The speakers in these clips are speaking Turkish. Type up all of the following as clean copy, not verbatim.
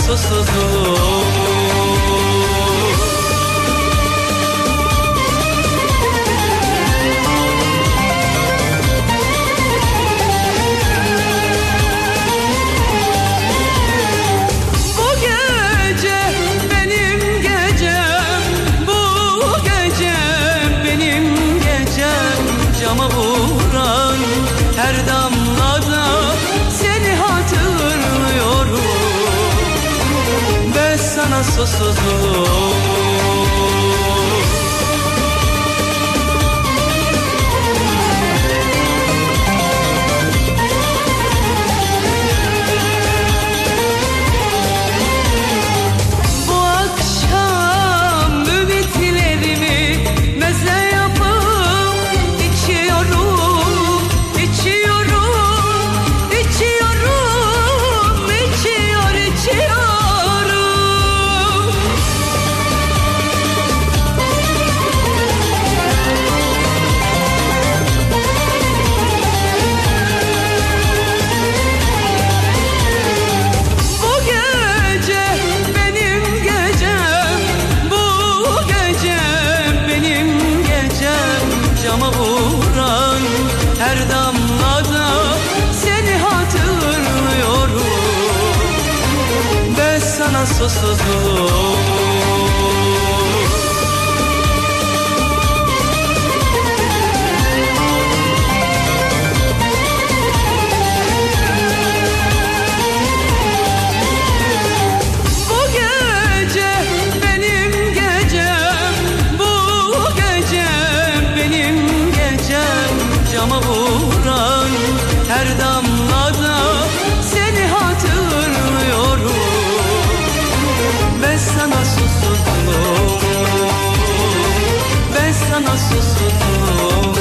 susuzluğum. Cama vuran her damlada seni hatırlıyorum. Ben sana susuzluğum. Bu akşam ümitlerimi meze her damlada seni hatırlıyorum. Ben sana susuzluğum. Bu gece benim gecem, bu gece benim gecem. Cama vuran her damlada seni hatırlıyorum. Ben sana susuzluğum. Ben sana susuzluğum.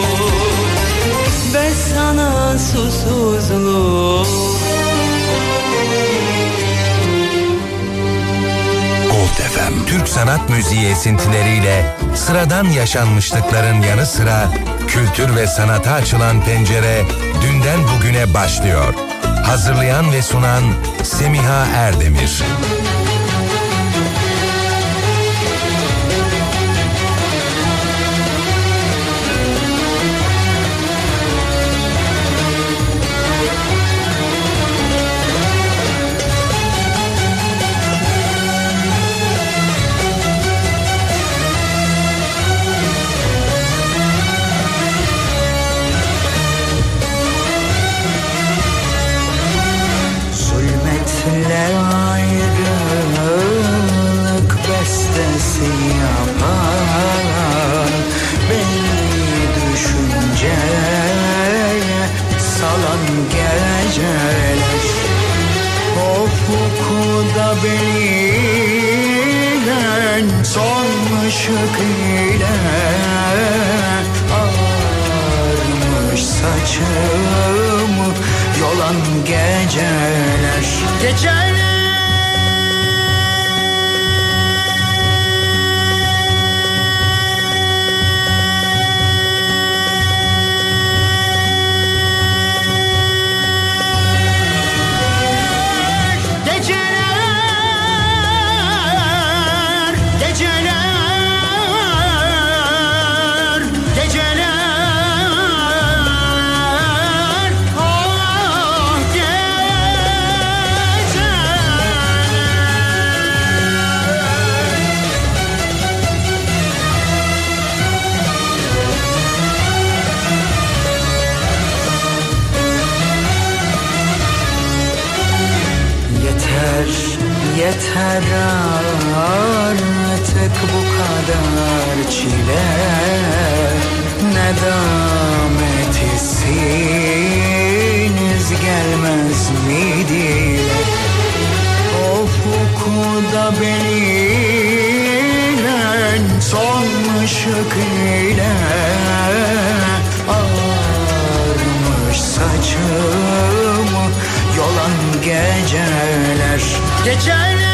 Ben sana susuzluğum. Gold FM, Türk sanat müziği esintileriyle sıradan yaşanmışlıkların yanı sıra kültür ve sanata açılan pencere dünden bugüne başlıyor. Hazırlayan ve sunan Semiha Erdemir. Ayrılık bestesi yapan beni düşünceye salan geceler. Ufukta belirlen son ışık ile ağarmış saçımı yolan geceler. Geceler yeter artık bu kadar çile, nedametisiniz gelmez mi dile. Ufukta belirlen son ışık ile ağarmış saçımı yolan geceler. Geceler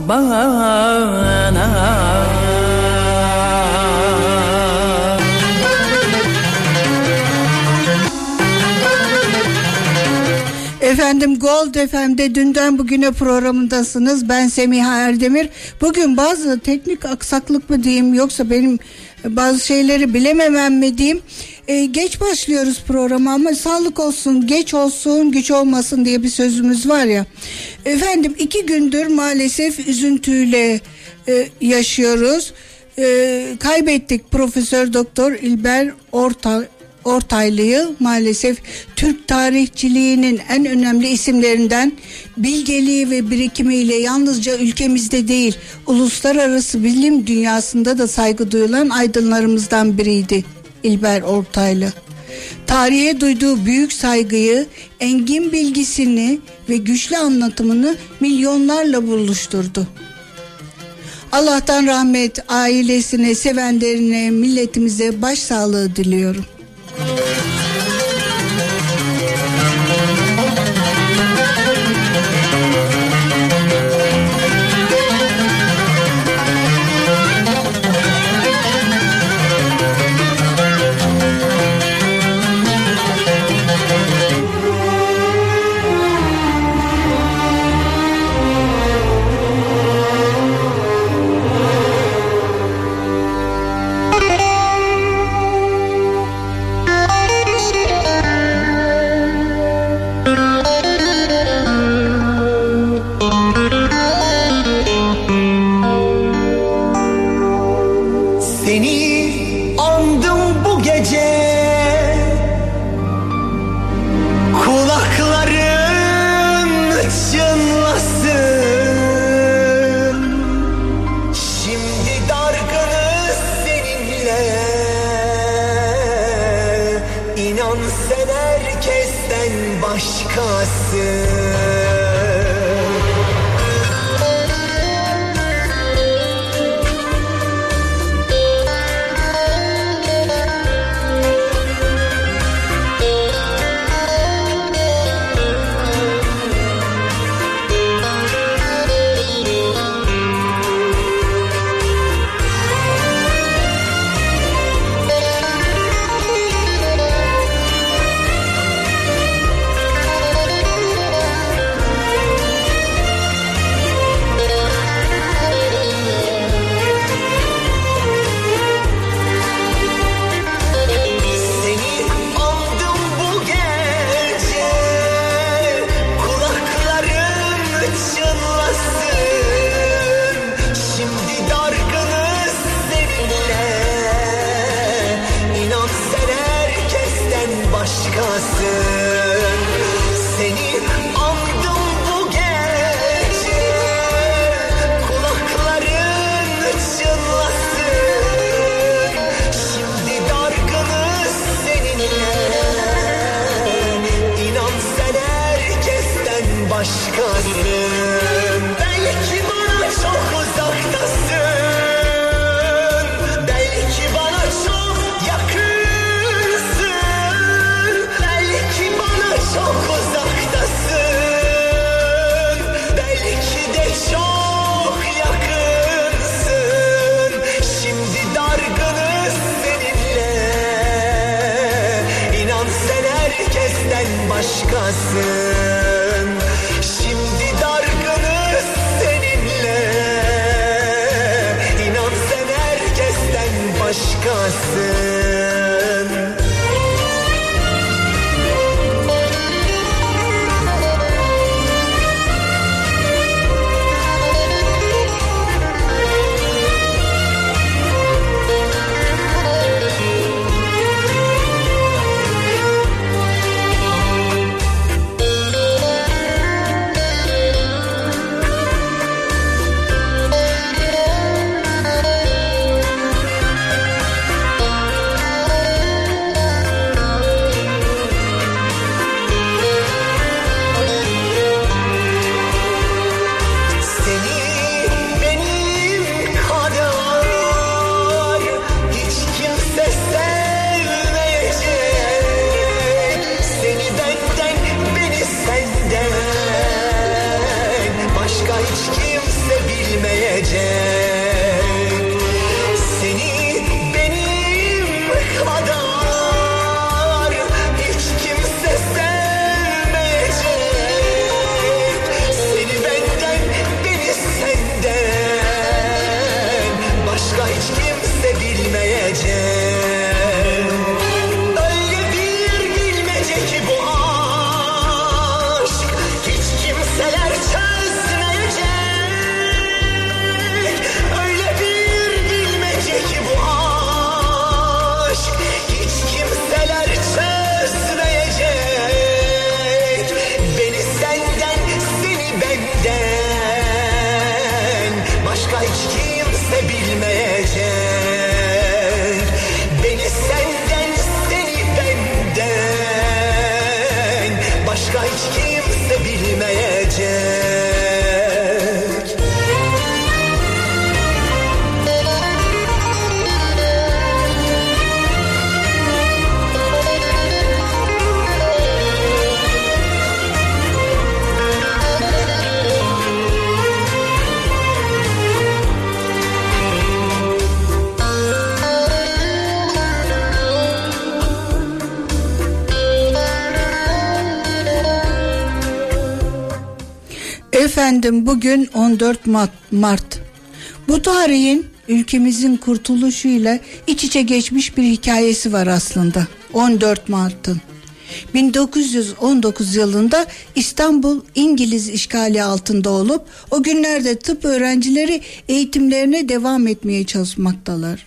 bana. Efendim Gold FM'de dünden bugüne programındasınız. Ben Semiha Erdemir. Bugün bazı teknik aksaklık mı diyeyim yoksa benim bazı şeyleri bilememem mi diyeyim. Geç başlıyoruz programa ama sağlık olsun, geç olsun, güç olmasın diye bir sözümüz var ya. Efendim 2 gündür maalesef üzüntüyle yaşıyoruz. Kaybettik Profesör Doktor İlber Ortaylı'yı. Maalesef Türk tarihçiliğinin en önemli isimlerinden, bilgeliği ve birikimiyle yalnızca ülkemizde değil, uluslararası bilim dünyasında da saygı duyulan aydınlarımızdan biriydi İlber Ortaylı. Tarihe duyduğu büyük saygıyı, engin bilgisini ve güçlü anlatımını milyonlarla buluşturdu. Allah'tan rahmet, ailesine, sevenlerine, milletimize başsağlığı diliyorum. Seni benim kadar hiç kimse sevmeyecek. Seni benden, beni senden başka hiç kimse bilmeyecek. Öyle bir bilmece ki bu aşk hiç kimseler çözmeyecek. Öyle bir bilmece ki bu aşk hiç kimseler çözmeyecek. Beni senden, seni benden başka hiç kimse bilmeyecek. Beni senden, seni benden başka hiç kimse bilmeyecek. Efendim bugün 14 Mart. Bu tarihin ülkemizin kurtuluşuyla iç içe geçmiş bir hikayesi var aslında. 14 Mart'ın. 1919 yılında İstanbul İngiliz işgali altında olup o günlerde tıp öğrencileri eğitimlerine devam etmeye çalışmaktalar.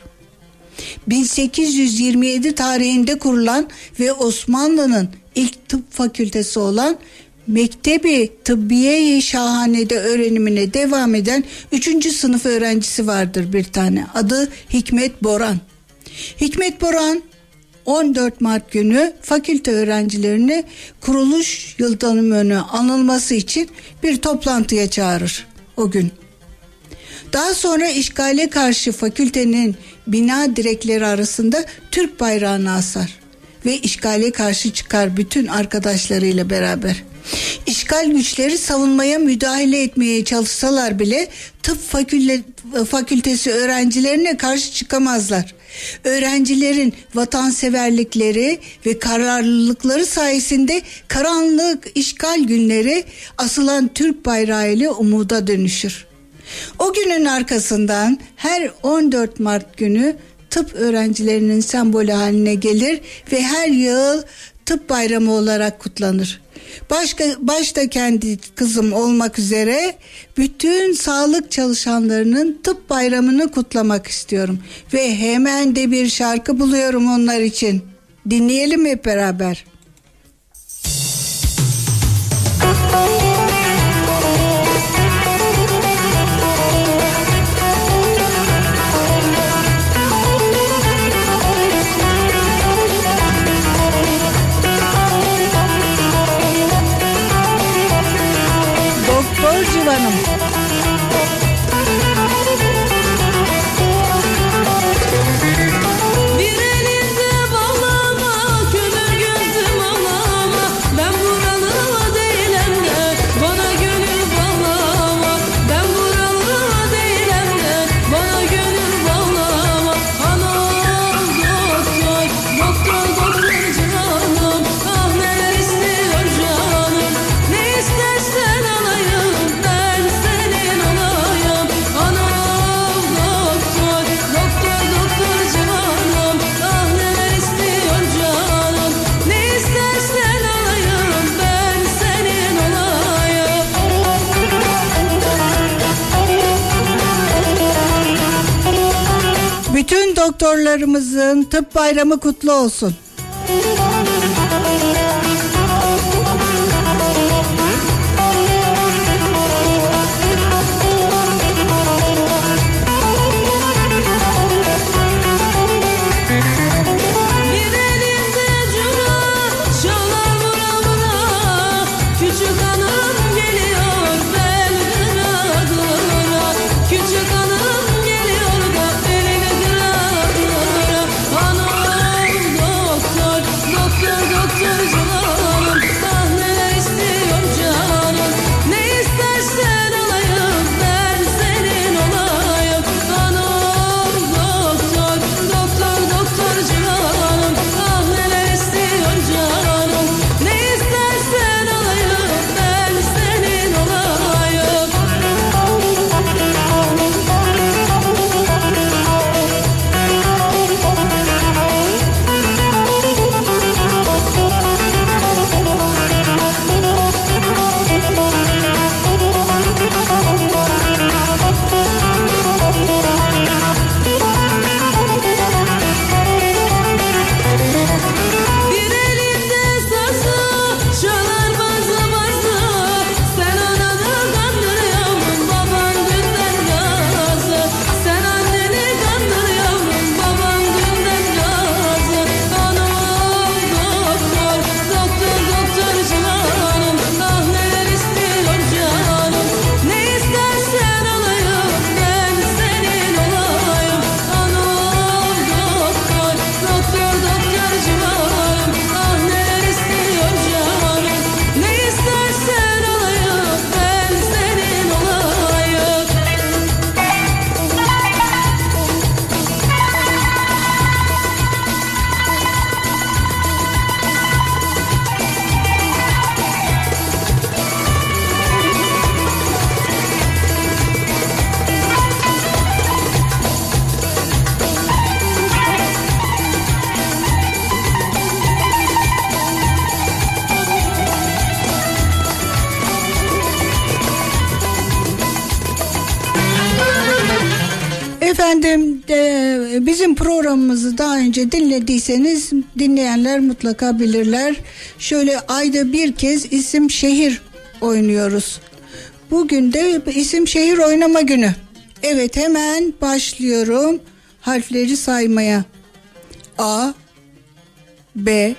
1827 tarihinde kurulan ve Osmanlı'nın ilk tıp fakültesi olan Mektebi Tıbbiye-i Şahane'de öğrenimine devam eden 3. sınıf öğrencisi vardır bir tane. Adı Hikmet Boran. Hikmet Boran 14 Mart günü fakülte öğrencilerini kuruluş yıl dönümünü anılması için bir toplantıya çağırır o gün. Daha sonra işgale karşı fakültenin bina direkleri arasında Türk bayrağını asar ve işgale karşı çıkar bütün arkadaşlarıyla beraber. İşgal güçleri savunmaya müdahale etmeye çalışsalar bile tıp fakültesi öğrencilerine karşı çıkamazlar. Öğrencilerin vatanseverlikleri ve kararlılıkları sayesinde karanlık işgal günleri asılan Türk bayrağı ile umuda dönüşür. O günün arkasından her 14 Mart günü tıp öğrencilerinin sembolü haline gelir ve her yıl tıp bayramı olarak kutlanır. Başta kendi kızım olmak üzere bütün sağlık çalışanlarının tıp bayramını kutlamak istiyorum. Ve hemen de bir şarkı buluyorum onlar için. Dinleyelim hep beraber. Doktor Civan'ım. Bir elinde bağlama, kömür gözüm ağlama. Ben buralı değilim de bana gönül bağlama. Ben buralı değilim de bana gönül bağlama. Anam doktor, doktor canım. Ah neler istiyor canım. Ne istersen alayım, ben senin olayım. Anam doktor, doktor canım. Ah neler istiyor canım. Ne istersen alayım, ben senin olayım. Bütün doktorlarımızın tıp bayramı kutlu olsun. Bir elinde cura, çalar vura vura. Küçük hanım geliyor, ben kıra kıra. Küçük hanım geliyor da elini kıra kıra. Anam doktor, Efendim bizim programımızı daha önce dinlediyseniz dinleyenler mutlaka bilirler. Şöyle ayda bir kez isim şehir oynuyoruz. Bugün de isim şehir oynama günü. Evet, hemen başlıyorum harfleri saymaya. A, B,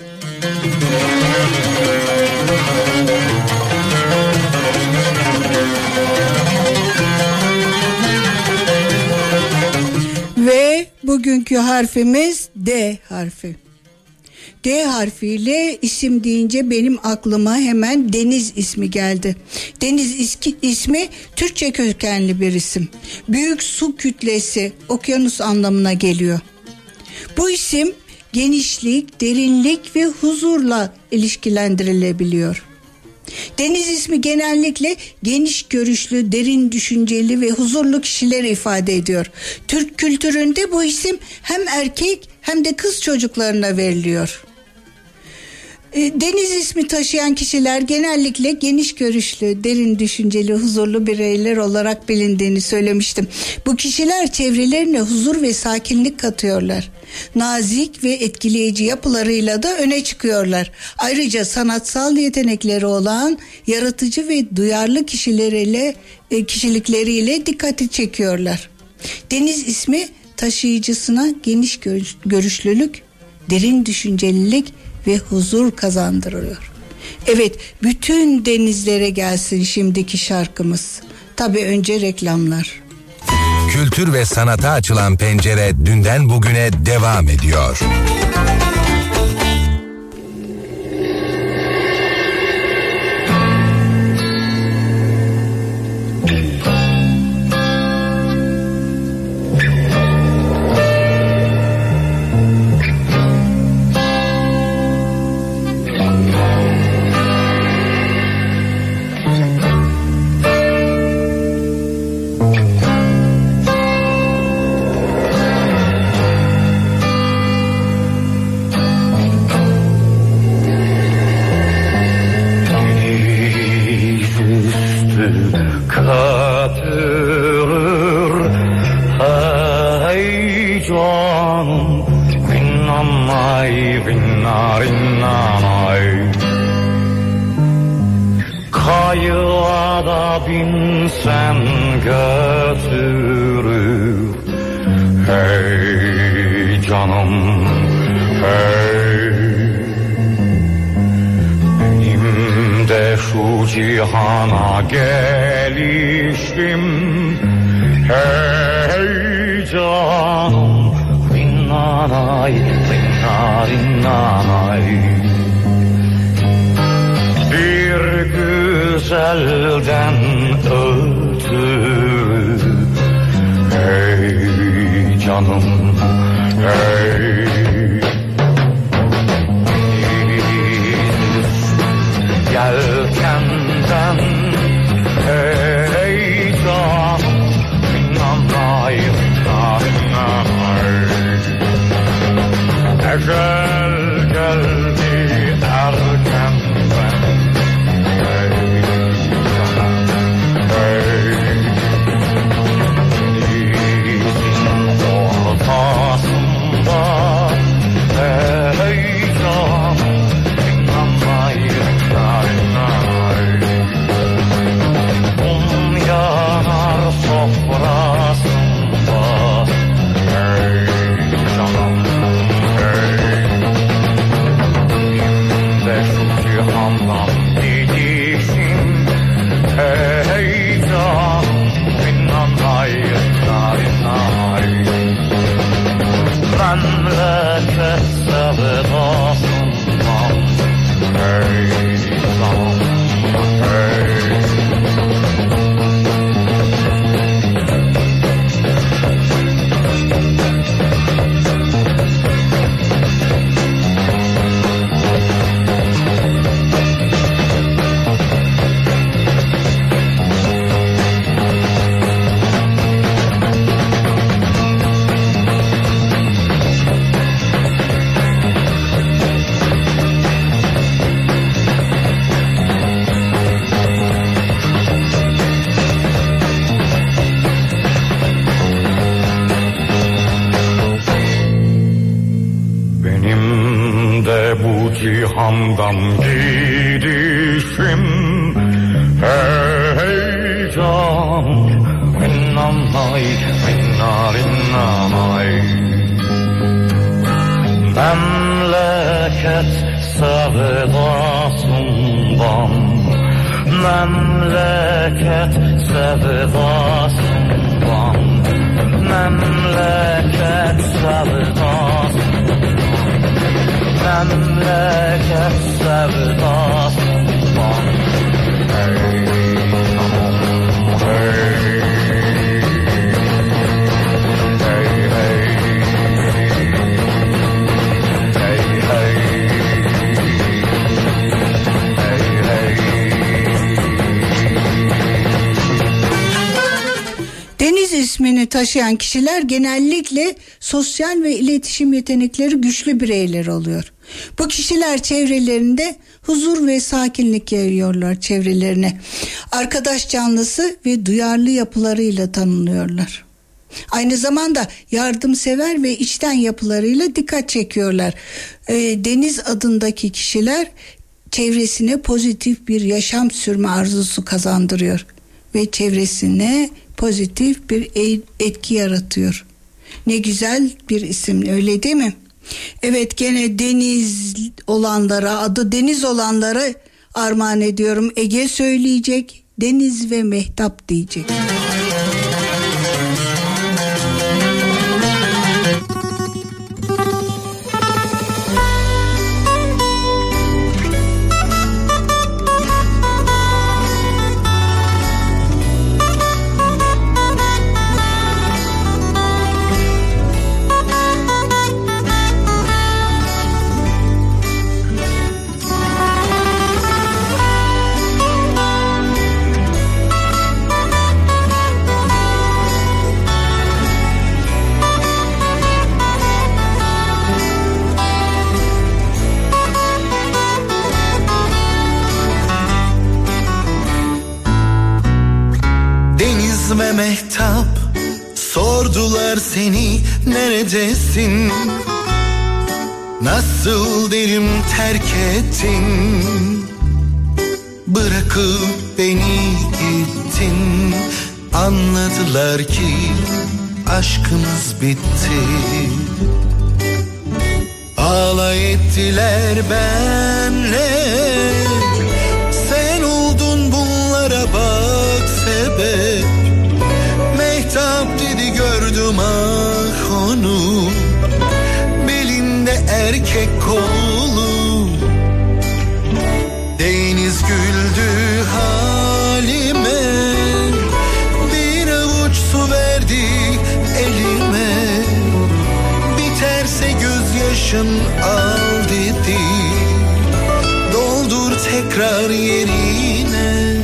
ve bugünkü harfimiz D harfi. D harfiyle isim deyince benim aklıma hemen Deniz ismi geldi. Deniz ismi Türkçe kökenli bir isim. Büyük su kütlesi, okyanus anlamına geliyor. Bu isim genişlik, derinlik ve huzurla ilişkilendirilebiliyor. Deniz ismi genellikle geniş görüşlü, derin düşünceli ve huzurlu kişileri ifade ediyor. Türk kültüründe bu isim hem erkek hem de kız çocuklarına veriliyor. Deniz ismi taşıyan kişiler genellikle geniş görüşlü, derin düşünceli, huzurlu bireyler olarak bilindiğini söylemiştim. Bu kişiler çevrelerine huzur ve sakinlik katıyorlar. Nazik ve etkileyici yapılarıyla da öne çıkıyorlar. Ayrıca sanatsal yetenekleri olan yaratıcı ve duyarlı kişilikleriyle dikkati çekiyorlar. Deniz ismi taşıyıcısına geniş görüşlülük, derin düşüncelilik ve huzur kazandırıyor. Evet, bütün denizlere gelsin şimdiki şarkımız. Tabii önce reklamlar. Kültür ve sanata açılan pencere dünden bugüne devam ediyor. Cihana gelişim, hey canım, rinnanay, rinnanay. Bir güzelden ötürü, hey canım, hey. Yelkenden hey canım, rinnanay, rinnanay. Ecel geldi erkenden, hey canım, hey. Denizin ortasında handan gidişim. Hey canım, innamay, innamay. Memleket sevdasından, memleket sevdasından, memleket sevdasından, memleket sevdasından. Hey canım, hey. Deniz ismini taşıyan kişiler genellikle sosyal ve iletişim yetenekleri güçlü bireyler oluyor. Bu kişiler çevrelerinde huzur ve sakinlik yayıyorlar çevrelerine. Arkadaş canlısı ve duyarlı yapılarıyla tanınıyorlar. Aynı zamanda yardımsever ve içten yapılarıyla dikkat çekiyorlar. Deniz adındaki kişiler çevresine pozitif bir yaşam sürme arzusu kazandırıyor ve çevresine pozitif bir etki yaratıyor. Ne güzel bir isim, öyle değil mi? Evet, gene deniz olanlara, adı deniz olanlara armağan ediyorum. Ege söyleyecek, Deniz ve Mehtap diyecek. Ve Mehtap sordular seni neredesin? Nasıl derim terk ettin? Bırakıp beni gittin. Anladılar ki aşkımız bitti. Alay ettiler benle. Sen oldun bunlara bak sebep. Mehtap dedi gördüm ah onu, belinde erkek kolu. Deniz güldü halime, bir avuç su verdi elime. Biterse gözyaşın al dedi, doldur tekrar yerine.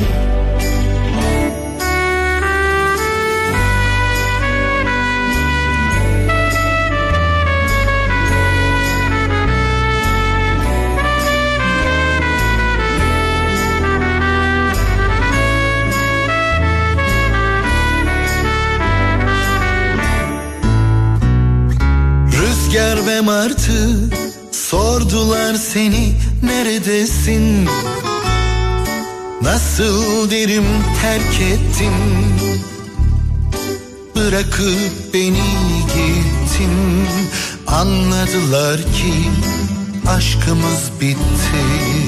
Rüzgar ve martı sordular seni neredesin? Nasıl derim terk ettin? Bırakıp beni gittin. Anladılar ki aşkımız bitti.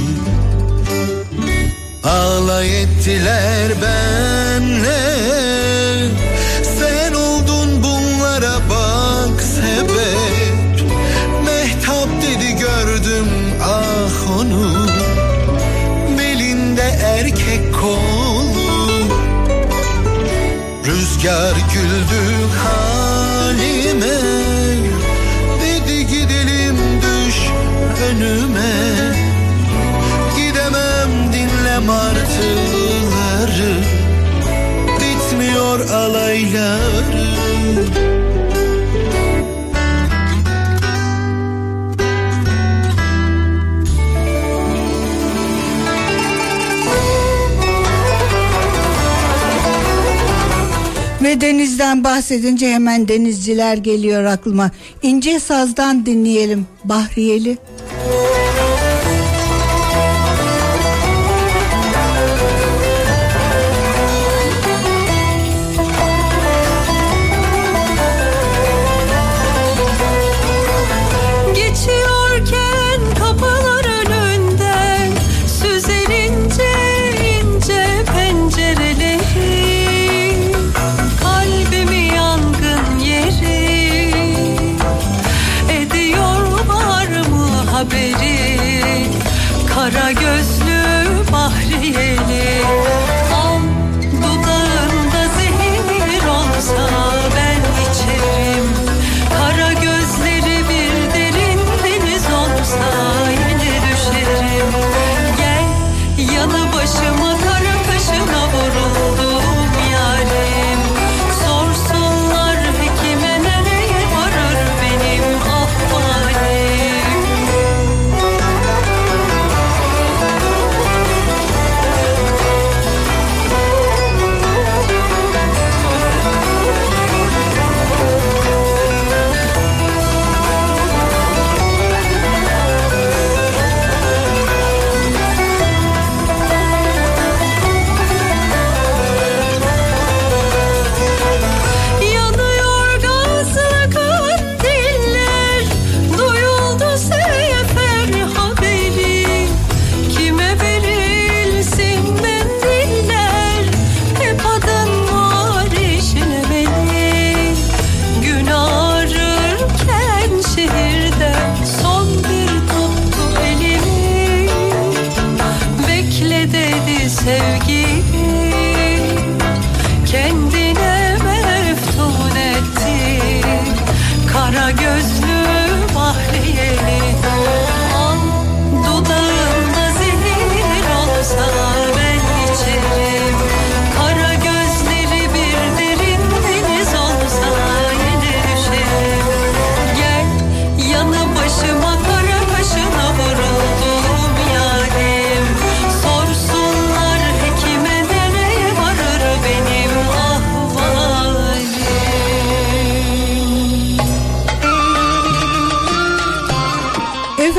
Alay ettiler benle. Sen oldun bunlara bak sebep. Mehtap dedi gördüm ah onu, belinde erkek kolu. Rüzgar güldü halime, dedi gidelim düş önüme. Gidemem dinle martıları, bitmiyor alayları. Ve denizden bahsedince hemen denizciler geliyor aklıma. İnce Saz'dan dinleyelim Bahriyeli.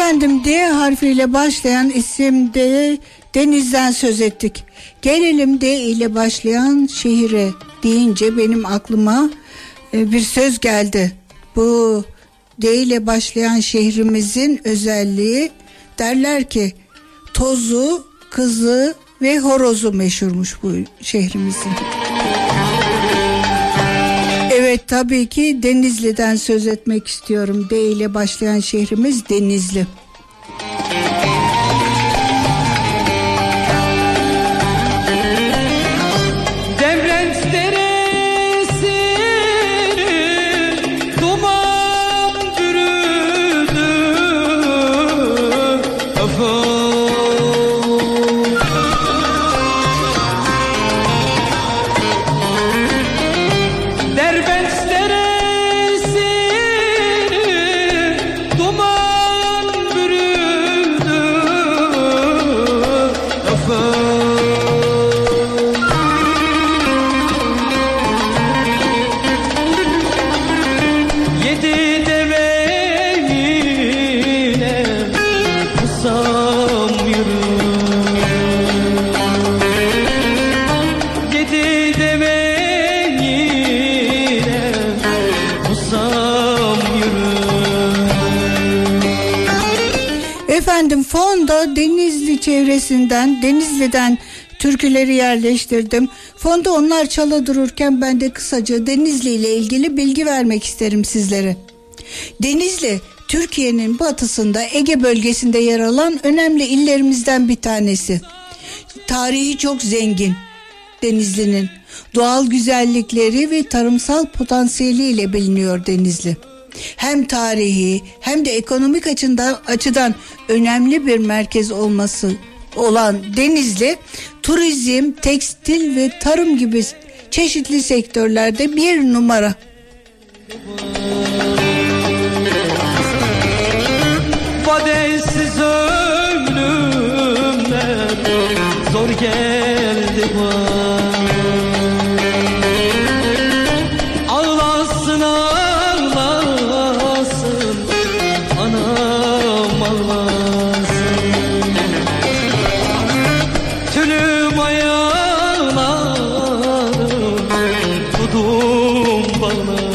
Efendim D harfiyle başlayan isimde denizden söz ettik. Gelelim D ile başlayan şehire deyince benim aklıma bir söz geldi. Bu D ile başlayan şehrimizin özelliği, derler ki tozu, kızı ve horozu meşhurmuş bu şehrimizin. Evet, tabii ki Denizli'den söz etmek istiyorum. D ile başlayan şehrimiz Denizli. Efendim fonda Denizli çevresinden, Denizli'den türküleri yerleştirdim. Fonda onlar çala dururken ben de kısaca Denizli ile ilgili bilgi vermek isterim sizlere. Denizli, Türkiye'nin batısında Ege bölgesinde yer alan önemli illerimizden bir tanesi. Tarihi çok zengin Denizli'nin. Doğal güzellikleri ve tarımsal potansiyeliyle biliniyor Denizli. Hem tarihi hem de ekonomik açıdan önemli bir merkez olması olan Denizli, turizm, tekstil ve tarım gibi çeşitli sektörlerde bir numara. Vadesiz ömrümden zor geldi bana. Ağlasın ağlasın anam ağlasın. Tülüm ayağlarım tudum bağlasın.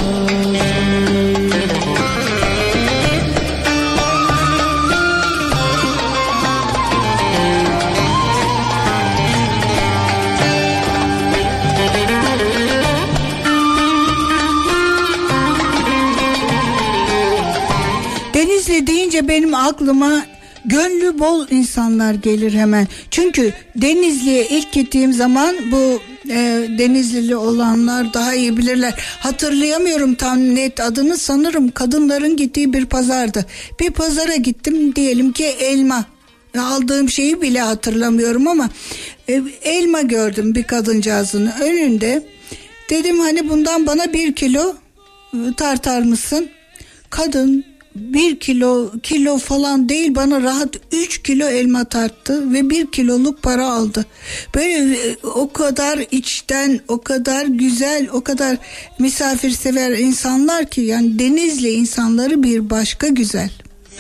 Denizli deyince benim aklıma gönlü bol insanlar gelir hemen. Çünkü Denizli'ye ilk gittiğim zaman bu Denizlili olanlar daha iyi bilirler. Hatırlayamıyorum tam net adını, sanırım kadınların gittiği bir pazardı. Bir pazara gittim, diyelim ki elma. Aldığım şeyi bile hatırlamıyorum ama elma gördüm bir kadıncağızın önünde. Dedim hani bundan bana 1 kilo tartar mısın? Kadın 1 kilo falan değil, bana rahat 3 kilo elma tarttı ve 1 kiloluk para aldı. Böyle o kadar içten, o kadar güzel, o kadar misafirsever insanlar ki, yani Denizli insanları bir başka güzel.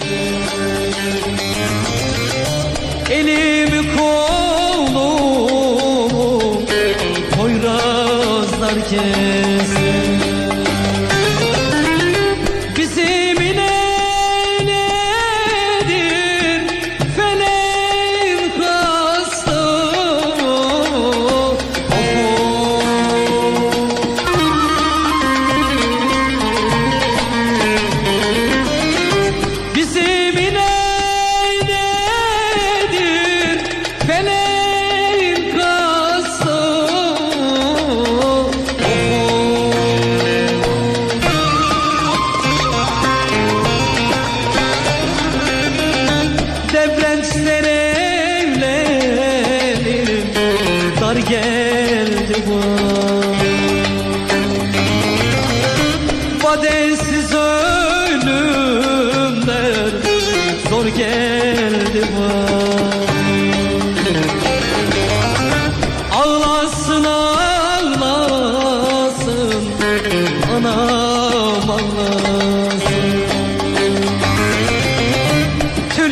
Elimi kolumu poyrazlar kesin. Bizim inedir feleğin kastı. Bizim inedir feleğin kastı. Devrençler evlerim dar geldi bana. Vadesiz ölümler zor geldi bana. Ağlasın ağlasın anam ağlasın.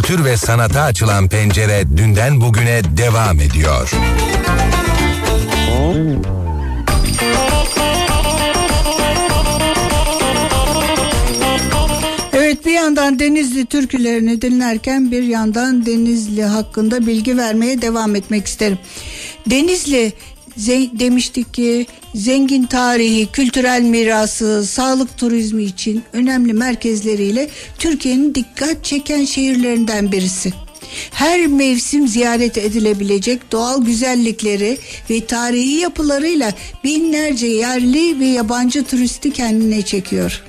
kültür ve sanata açılan pencere dünden bugüne devam ediyor. Evet, bir yandan Denizli türkülerini dinlerken bir yandan Denizli hakkında bilgi vermeye devam etmek isterim. Denizli demiştik ki zengin tarihi, kültürel mirası, sağlık turizmi için önemli merkezleriyle Türkiye'nin dikkat çeken şehirlerinden birisi. Her mevsim ziyaret edilebilecek doğal güzellikleri ve tarihi yapılarıyla binlerce yerli ve yabancı turisti kendine çekiyor.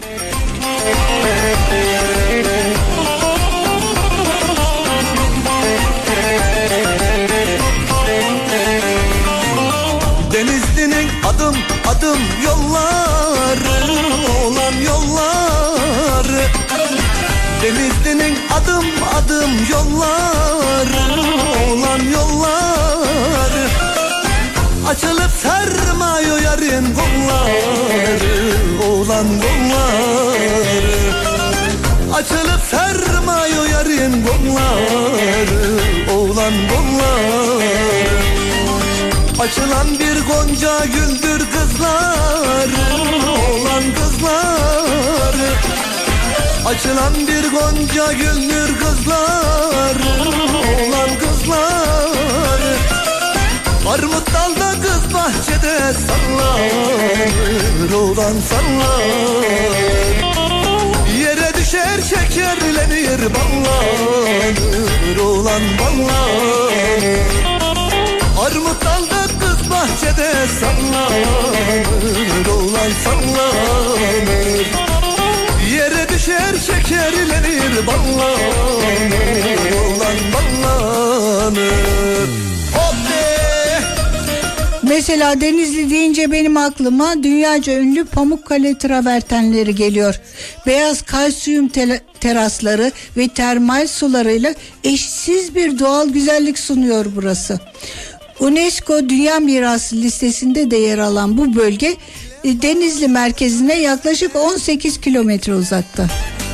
Denizli'nin adım adım yolları olan yolları, Denizli'nin adım adım yolları olan yolları, açılıp sarmıyor yarın kolları olan kolları, açılıp sarmıyor yarın kolları olan kolları. Açılan bir gonca güldür kızları olan kızları, açılan bir gonca güldür kızları olan kızları. Armut dalda kız bahçede sallar olan sallar, yere düşer şekerlenir ballanır olan ballar. Armut dalda kız bahçede sallanır olan sallanır, yere düşer şekerlenir ballanır olan ballanır. Hop be! Mesela Denizli deyince benim aklıma dünyaca ünlü Pamukkale travertenleri geliyor. Beyaz kalsiyum terasları ve termal sularıyla eşsiz bir doğal güzellik sunuyor burası. UNESCO Dünya Mirası listesinde de yer alan bu bölge Denizli merkezine yaklaşık 18 kilometre uzakta.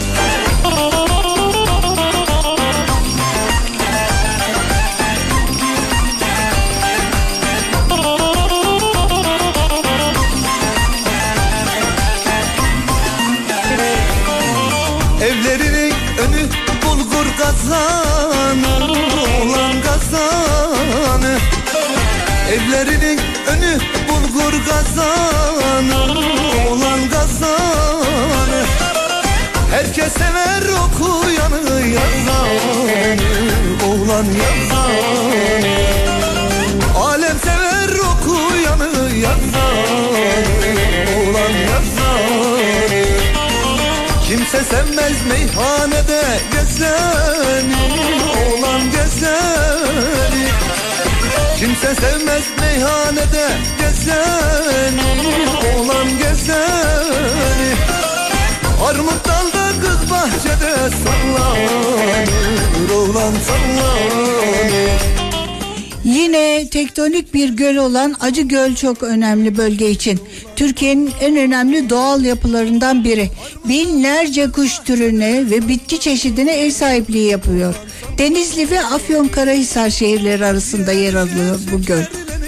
Evlerinin önü bulgur kazanı olan kazanı, evlerinin önü bulgur kazanı olan kazanı. Herkes sever okuyanı yazanı olan yazanı, alem sever okuyanı yazanı olan yazanı. Kimse sevmez meyhanede gezeni olan gezeni, kimse sevmez meyhanede gezeni olan gezeni. Armut dalda kız bahçede sallanır olan sallanır. Yine tektonik bir göl olan Acıgöl çok önemli bölge için. Türkiye'nin en önemli doğal yapılarından biri. Binlerce kuş türüne ve bitki çeşidine ev sahipliği yapıyor. Denizli ve Afyonkarahisar şehirleri arasında yer alıyor bu göl.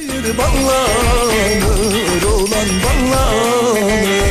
Ballanır olan ballanır.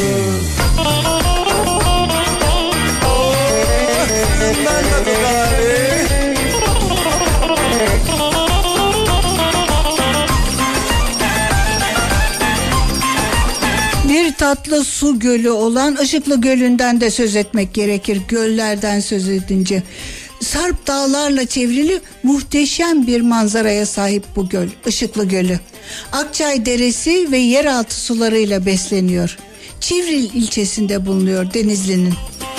Bir tatlı su gölü olan Işıklı Gölü'nden de söz etmek gerekir göllerden söz edince. Sarp dağlarla çevrili muhteşem bir manzaraya sahip bu göl, Işıklı Gölü. Akçay Deresi ve yeraltı sularıyla besleniyor. Çivril ilçesinde bulunuyor Denizli'nin.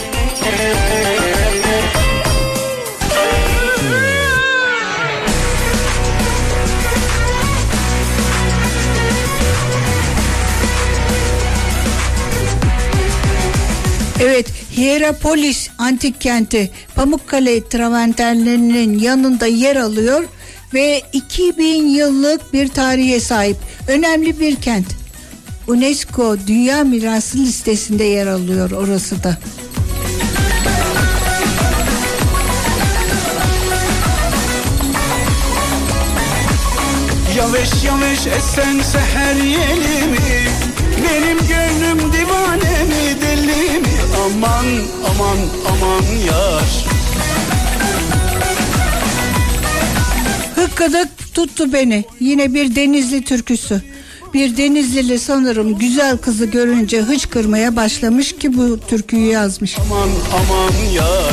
Evet, Hierapolis antik kenti Pamukkale travertenlerinin yanında yer alıyor ve 2000 yıllık bir tarihe sahip önemli bir kent. UNESCO Dünya Mirası listesinde yer alıyor orası da. Yavaş yavaş esen seher yeli mi? Benim gönlüm divane mi, deli mi? Aman aman aman yar. Hıkkıdık tuttu beni. Yine bir Denizli türküsü. Bir Denizlili sanırım güzel kızı görünce hıçkırmaya başlamış ki bu türküyü yazmış. Aman aman yar.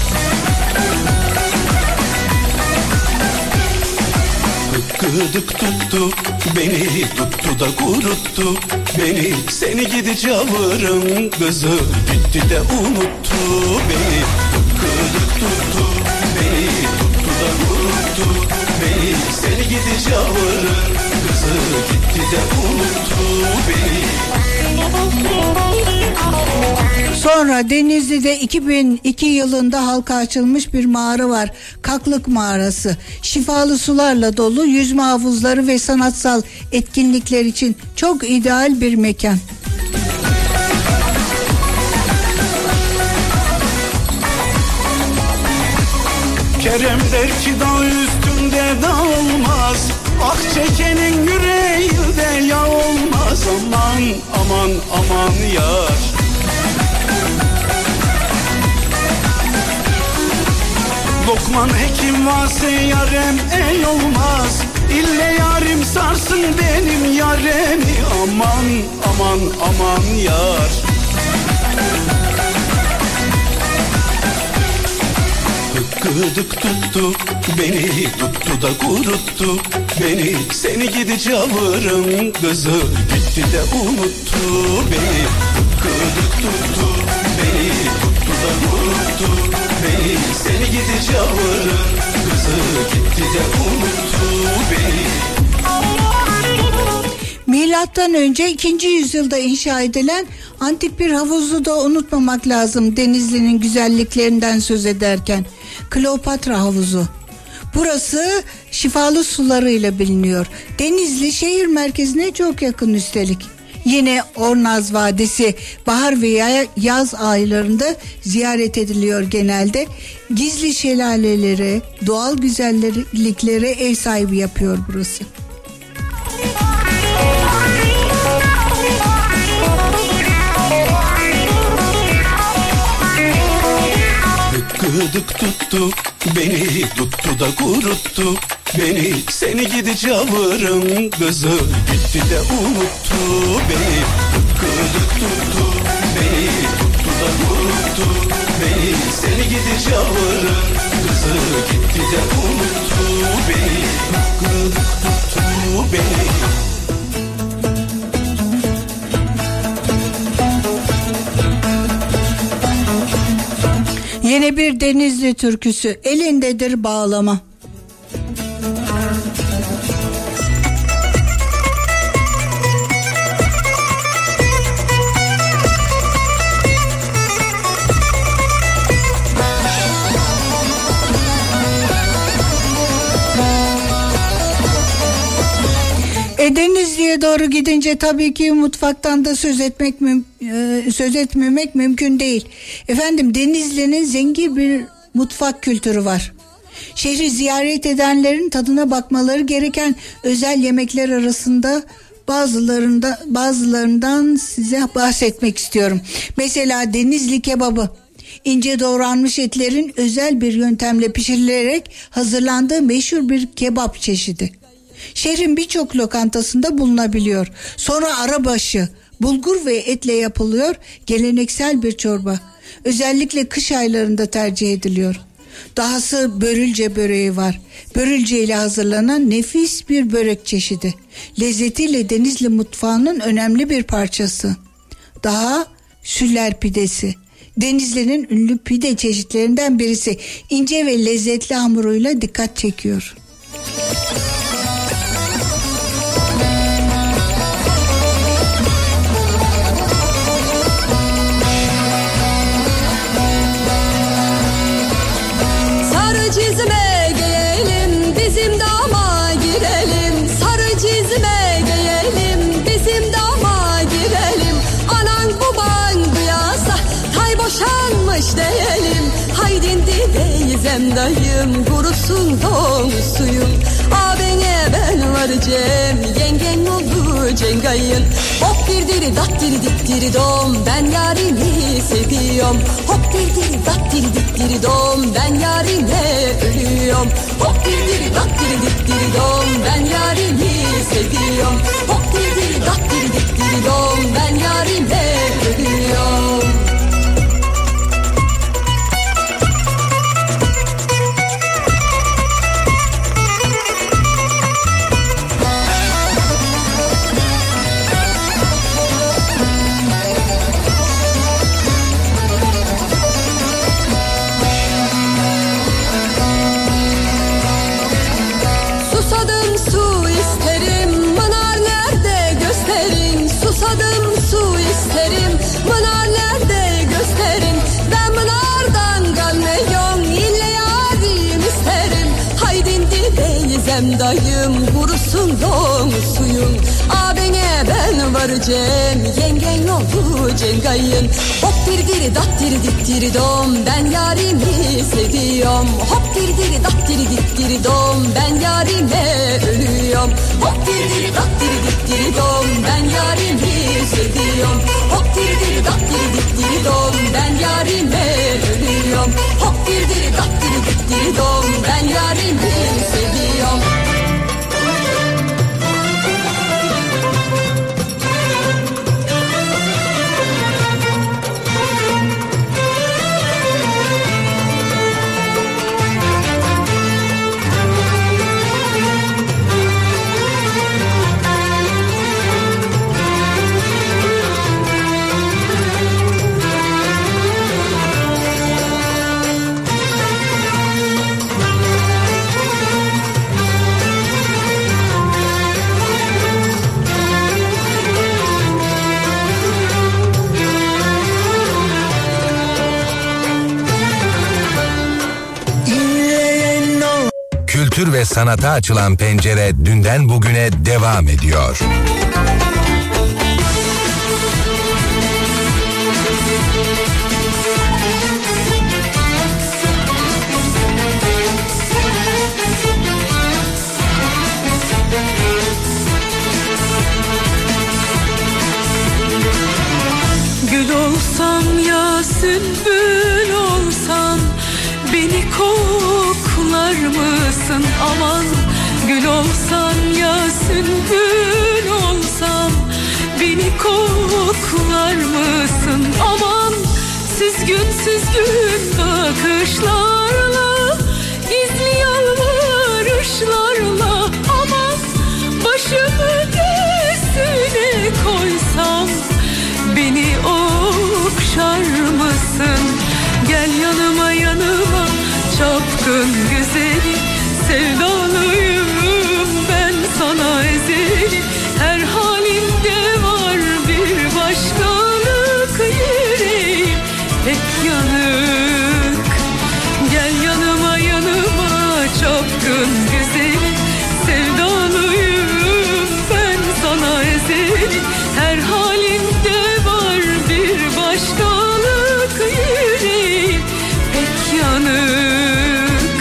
Hıkkıdık tuttu beni, tuttu da kuruttu beni. Seni gidi çavırın kızı, gitti de unuttu beni. Hıkkıdık tuttu beni, tuttu da kuruttu beni. Seni gidi çavırın kızı, gitti de unuttu beni. Sonra Denizli'de 2002 yılında halka açılmış bir mağara var. Kaklık Mağarası. Şifalı sularla dolu, yüzme havuzları ve sanatsal etkinlikler için çok ideal bir mekan. Kerem der ki dağ üstünde dağ olmaz, ak çekenin yüreğinde yağ olmaz. Aman aman aman yar. Lokman hekim varsa yarem ey olmaz, ille yarim sarsın benim yaremi. Aman aman aman yar. Hıkkıdık tuttu beni, tuttu da kuruttu beni. Seni gidi çavırın kızı, gitti de unuttu beni. Hıkkıdık tuttu beni, tuttu da kuruttu beni. Seni gidi çavırın kızı, gitti de unuttu beni. Milattan önce 2. yüzyılda inşa edilen antik bir havuzu da unutmamak lazım Denizli'nin güzelliklerinden söz ederken. Kleopatra Havuzu. Burası şifalı sularıyla biliniyor. Denizli şehir merkezine çok yakın üstelik. Yine Ornaz Vadisi bahar ve yaz aylarında ziyaret ediliyor genelde. Gizli şelalelere, doğal güzelliklere ev sahibi yapıyor burası. Hıkkıdık tuttu beni, tuttu da kuruttu beni. Seni gidi çavırın kızı, gitti de unuttu beni. Hıkkıdık tuttu beni, tuttu da kuruttu beni. Seni gidi çavırın kızı, gitti de unuttu beni. Hıkkıdık tuttu beni. Yine bir Denizli türküsü, elindedir bağlama. Denizli'ye doğru gidince tabii ki mutfaktan da söz etmemek mümkün değil. Efendim, Denizli'nin zengin bir mutfak kültürü var. Şehri ziyaret edenlerin tadına bakmaları gereken özel yemekler arasında bazılarından size bahsetmek istiyorum. Mesela Denizli kebabı. İnce doğranmış etlerin özel bir yöntemle pişirilerek hazırlandığı meşhur bir kebap çeşidi. Şehrin birçok lokantasında bulunabiliyor. Sonra arabaşı, bulgur ve etle yapılıyor, geleneksel bir çorba. Özellikle kış aylarında tercih ediliyor. Dahası börülce böreği var. Börülce ile hazırlanan nefis bir börek çeşidi. Lezzetiyle Denizli mutfağının önemli bir parçası. Daha Süller pidesi. Denizli'nin ünlü pide çeşitlerinden birisi. İnce ve lezzetli hamuruyla dikkat çekiyor. Çizme giyelim, bizim dama girelim. Sarı çizme giyelim, bizim dama girelim. Anan baban duyarsa tay boşanmış diyelim. Haydin teyzem dayım kurusun don suyum. Abine ben varacağım, yengen oldu cengayın. Hop bir diri dat diri dik diri dom, ben yarimi seviyorum. Hop bir diri dat diri dik diri dom, ben yarime ölüyorum. Hop bir diri dat diri dik diri dom, ben yarimi seviyorum. Hop bir diri dat diri dik diri dom, ben yarime ölüyorum. Susadım su isterim, mınar nerede gösterin. Susadım su isterim, mınar nerede gösterin. Ben mınardan gelmiyorum, ille yarim isterim. Haydin dibeyizem dayım, kurusun don suyun. Abine ben varacağım, yengen oldu cengayın. Hop bir diri dat diri dik diri dom, ben yarimi seviyorum. Hop bir diri dat diri dik diri dom, ben yarime ölüyorum. Hop bir diri dat diri dik diri dom, ben yarimi seviyorum. Hop bir diri dat diri dik diri dom, ben yarime ölüyorum. Hop bir diri dat diri dik diri dom, ben yarimi seviyorum. Kültür ve sanata açılan pencere dünden bugüne devam ediyor. Gül olsam ya sümbül olsam, beni koklar mısın aman? Gül olsam ya sümbül olsam, beni koklar mısın aman? Süzgün süzgün bakışlarla, gizli yalvarışlarla aman. Başımı üstüne koysam, beni okşar mısın? Gel yanıma yanıma çapkın güzeli, sevdalıyım ben sana ezeli. Her halinde var bir başkalık, yüreğim pek yanık. Gel yanıma yanıma çapkın güzeli, sevdalıyım ben sana ezeli. Her halinde var bir başkalık, yüreğim pek yanık.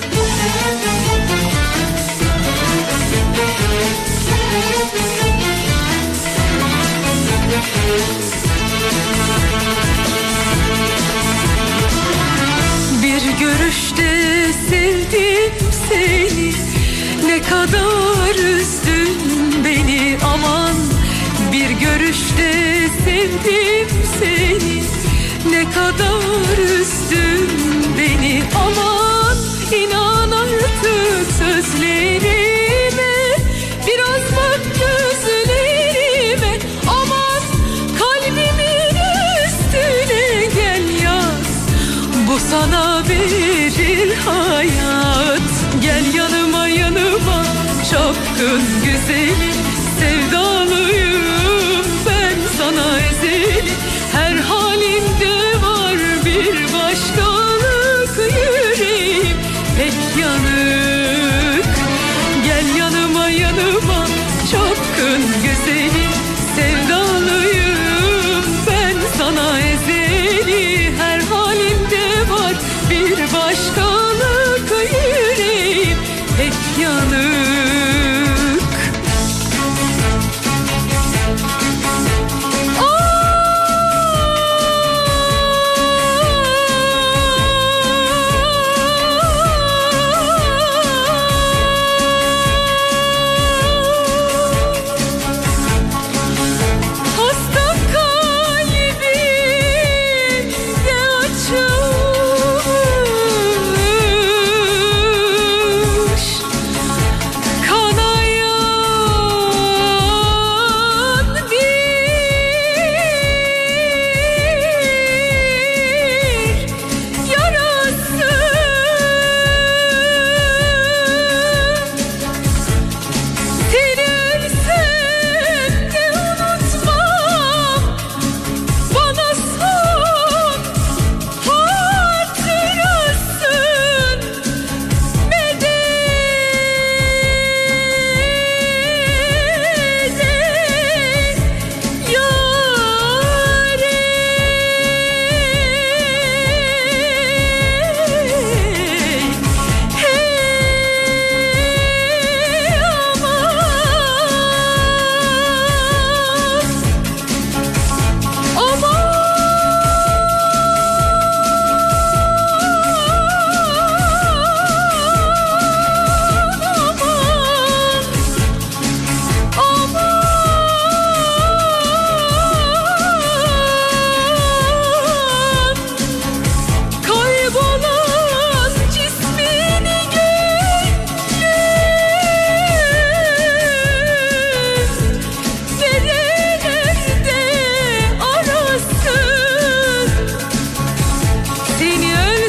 Bir görüşte sevdim seni, ne kadar üzdün beni aman. Bir görüşte sevdim seni, ne kadar üzdün beni aman. İnan artık sözlerime, biraz bak gözlerime aman. Kalbimin üstüne gel yaz, bu sana verir hayat. Gel yanıma yanıma çapkın güzeli, sevdalıyım ben sana ezeli. Her halinde var bir başkalık, yüreğim pek yanık. Gel yanıma yanıma çapkın güzeli, sevdalıyım ben sana ezeli. Her halinde var bir başkalık, yüreğim pek yanık.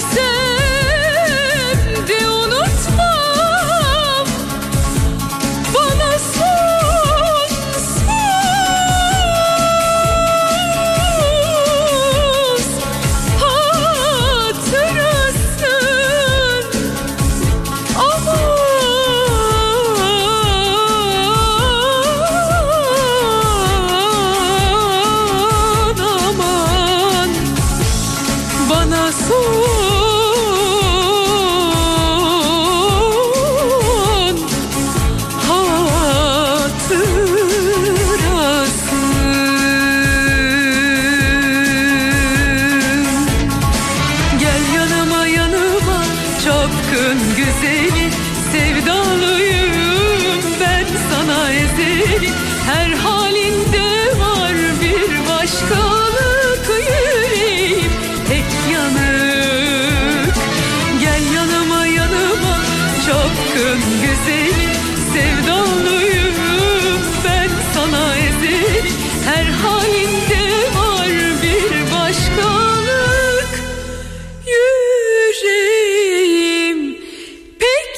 de unutmam. Bana sonsuz hatırasın. Aman aman, bana son hatırasın. Gel yanıma yanıma çapkın güzeli, sevdalıyım ben sana ezeli. Her halinde var bir başkalık, yüreğim pek yanık. Gel yanıma yanıma çapkın güzeli, sevdalıyım ben sana ezeli. Her halinde var bir başkalık, yüreğim pek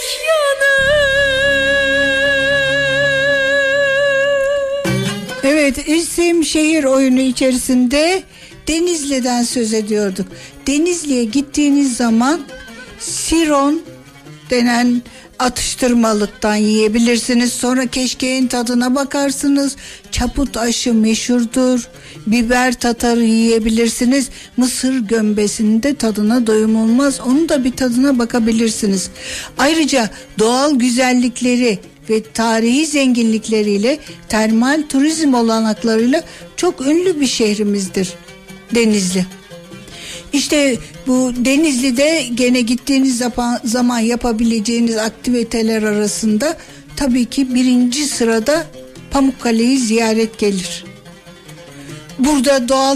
yanık. Evet, isim şehir oyunu içerisinde Denizli'den söz ediyorduk. Denizli'ye gittiğiniz zaman siron denen atıştırmalıktan yiyebilirsiniz. Sonra keşkeğin tadına bakarsınız. Çaput aşı meşhurdur. Biber tatarı yiyebilirsiniz. Mısır gömbesinin de tadına doyum olmaz. Onun da bir tadına bakabilirsiniz. Ayrıca doğal güzellikleri ve tarihi zenginlikleriyle, termal turizm olanaklarıyla çok ünlü bir şehrimizdir Denizli. İşte bu Denizli'de gene gittiğiniz zaman yapabileceğiniz aktiviteler arasında tabii ki birinci sırada Pamukkale'yi ziyaret gelir. Burada doğal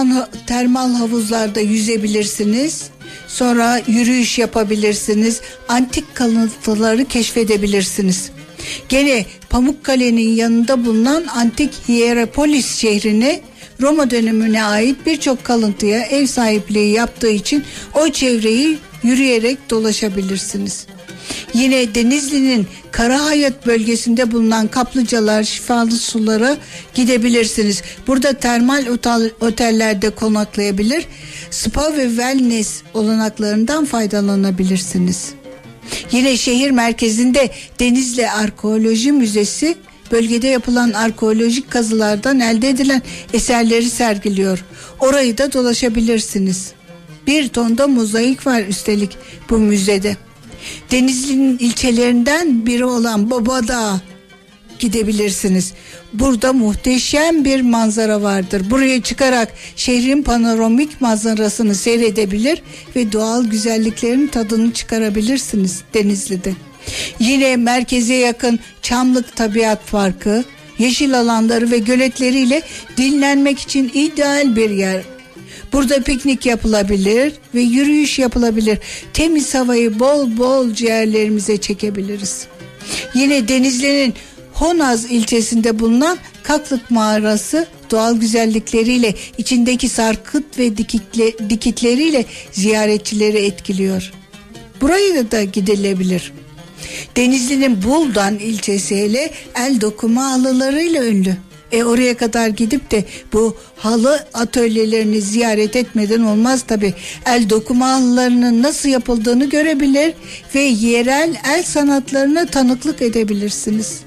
termal havuzlarda yüzebilirsiniz. Sonra yürüyüş yapabilirsiniz. Antik kalıntıları keşfedebilirsiniz. Gene Pamukkale'nin yanında bulunan antik Hierapolis şehrine Roma dönemine ait birçok kalıntıya ev sahipliği yaptığı için o çevreyi yürüyerek dolaşabilirsiniz. Yine Denizli'nin Karahayat bölgesinde bulunan kaplıcalar, şifalı sulara gidebilirsiniz. Burada termal otellerde konaklayabilir, spa ve wellness olanaklarından faydalanabilirsiniz. Yine şehir merkezinde Denizli Arkeoloji Müzesi bölgede yapılan arkeolojik kazılardan elde edilen eserleri sergiliyor. Orayı da dolaşabilirsiniz. 1 tonda mozaik var üstelik bu müzede. Denizli'nin ilçelerinden biri olan Babadağ'a gidebilirsiniz. Burada muhteşem bir manzara vardır. Buraya çıkarak şehrin panoramik manzarasını seyredebilir ve doğal güzelliklerin tadını çıkarabilirsiniz Denizli'de. Yine merkeze yakın Çamlık Tabiat Parkı, yeşil alanları ve göletleriyle dinlenmek için ideal bir yer. Burada piknik yapılabilir ve yürüyüş yapılabilir. Temiz havayı bol bol ciğerlerimize çekebiliriz. Yine Denizli'nin Honaz ilçesinde bulunan Kaklık Mağarası doğal güzellikleriyle, içindeki sarkıt ve dikitleriyle ziyaretçileri etkiliyor. Buraya da gidilebilir. Denizli'nin Buldan ilçesi ile el dokuma halılarıyla ünlü. Oraya kadar gidip de bu halı atölyelerini ziyaret etmeden olmaz tabii. El dokuma halılarının nasıl yapıldığını görebilir ve yerel el sanatlarına tanıklık edebilirsiniz.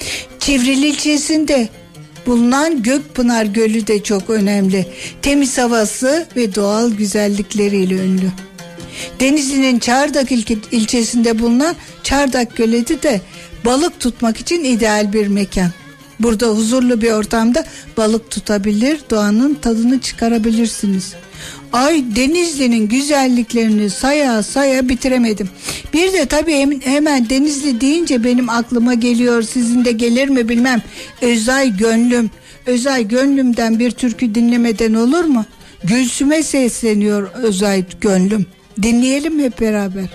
Çivril ilçesinde bulunan Gökpınar Gölü de çok önemli. Temiz havası ve doğal güzellikleriyle ünlü. Denizli'nin Çardak ilçesinde bulunan Çardak Göleti de balık tutmak için ideal bir mekan. Burada huzurlu bir ortamda balık tutabilir, doğanın tadını çıkarabilirsiniz. Ay, Denizli'nin güzelliklerini saya saya bitiremedim. Bir de tabii hemen Denizli deyince benim aklıma geliyor, sizin de gelir mi bilmem, Özay Gönlüm. Özay Gönlüm'den bir türkü dinlemeden olur mu? Gülsüm'e sesleniyor Özay Gönlüm. Dinleyelim hep beraber.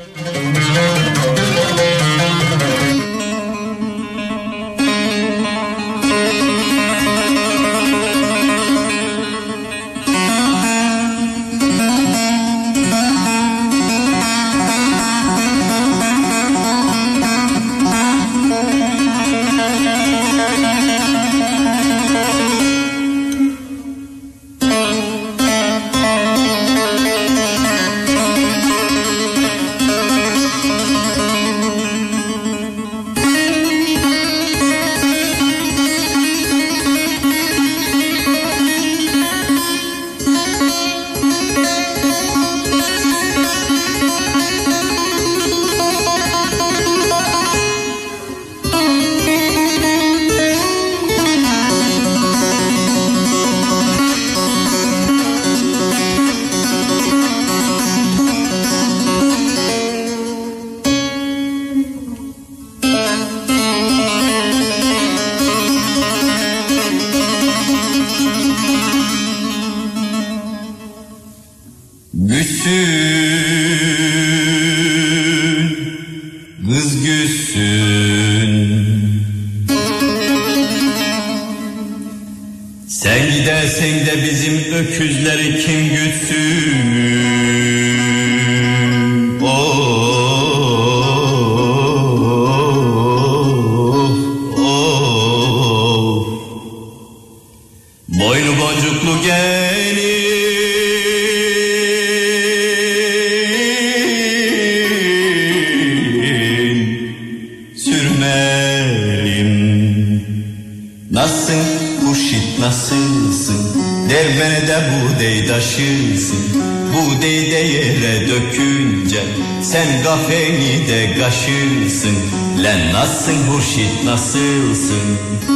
nasılsın Hurşit nasılsın? Dermene de buğday taşırsın. Buğday de yere dökünce sen kafeni de kaşırsın. Lan nasılsın Hurşit nasılsın?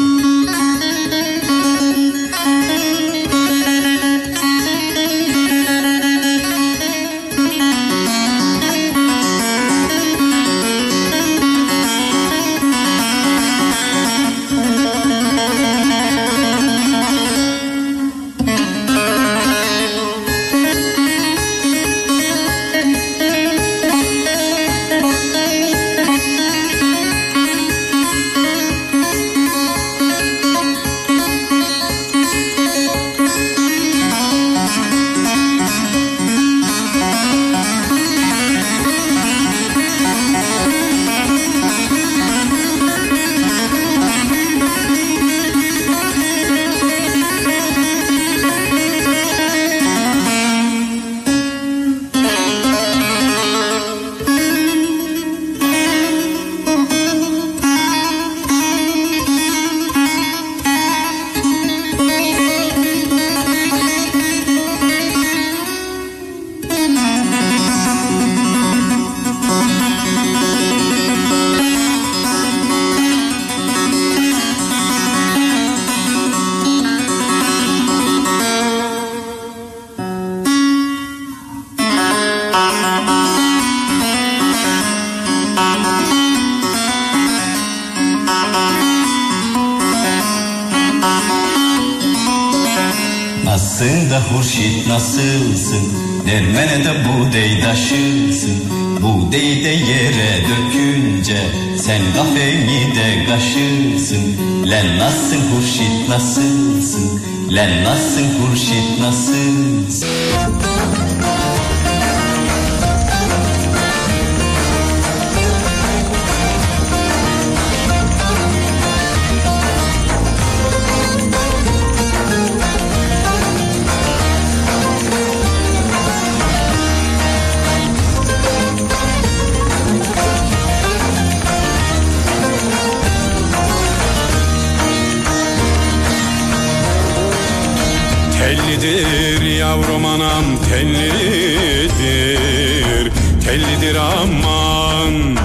Hurşit nasılsın? Dermene de buğday taşırsın. Buğday de yere dökünce sen kafeni de kaşırsın. Lan nasılsın Hurşit nasılsın? Lan nasılsın Hurşit nasılsın? Tellidir yavrum anam tellidir, tellidir aman.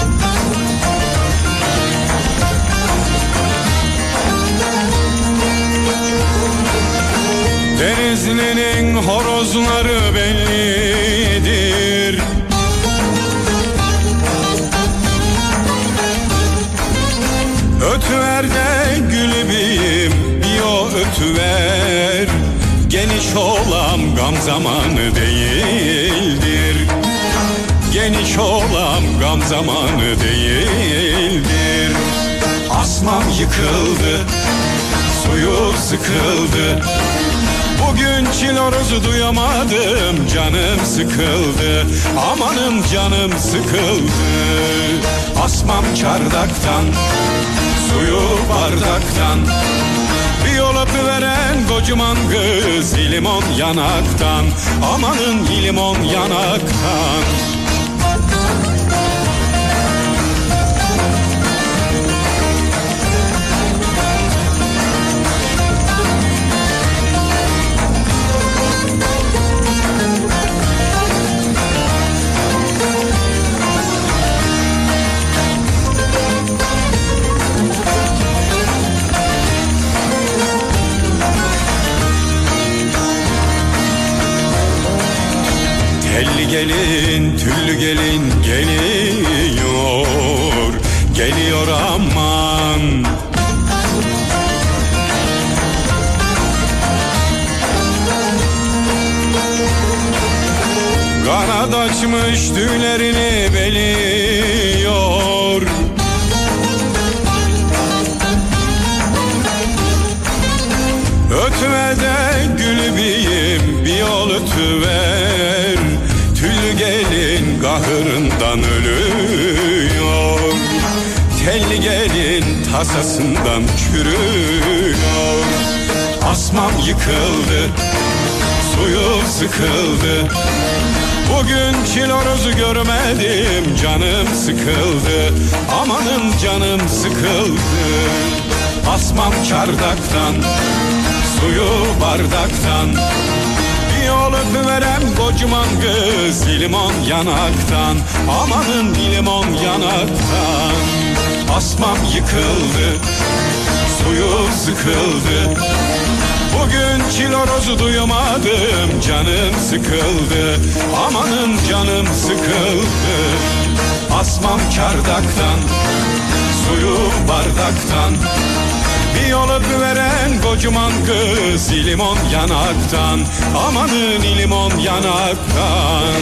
Denizli'nin horozları bellidir. Ötüver de gülübeyim bir o ötüver. Geniş olam gam zamanı değildir. Geniş olam gam zamanı değildir. Asmam yıkıldı, suyu sıkıldı. Bugün çilorozu duyamadım, canım sıkıldı. Amanım canım sıkıldı. Asmam çardaktan, suyu bardaktan. Bir yol öpüveren kocaman kız limon yanaktan. Amanın limon yanaktan. Telli gelin, tüllü gelin geliyor, geliyor aman. Kanat açmış tüylerini beliyor. Ötüve de gülübeyim bir yol ötüver. Tüllü gelin kahırından ölüyor. Telli gelin tasasından çürüyor. Asmam yıkıldı, suyu sıkıldı. Bugün çilorozu görmedim, canım sıkıldı, amanın canım sıkıldı. Asmam çardaktan, suyu bardaktan, bir yol öpüverem kocaman kız limon yanaktan, amanın limon yanaktan. Asmam yıkıldı, suyu sıkıldı, bugün çilorozu duyamadım, canım sıkıldı, amanın canım sıkıldı. Asmam çardaktan, suyu bardaktan, bir yol öpüveren kocaman kız limon yanaktan, amanın limon yanaktan.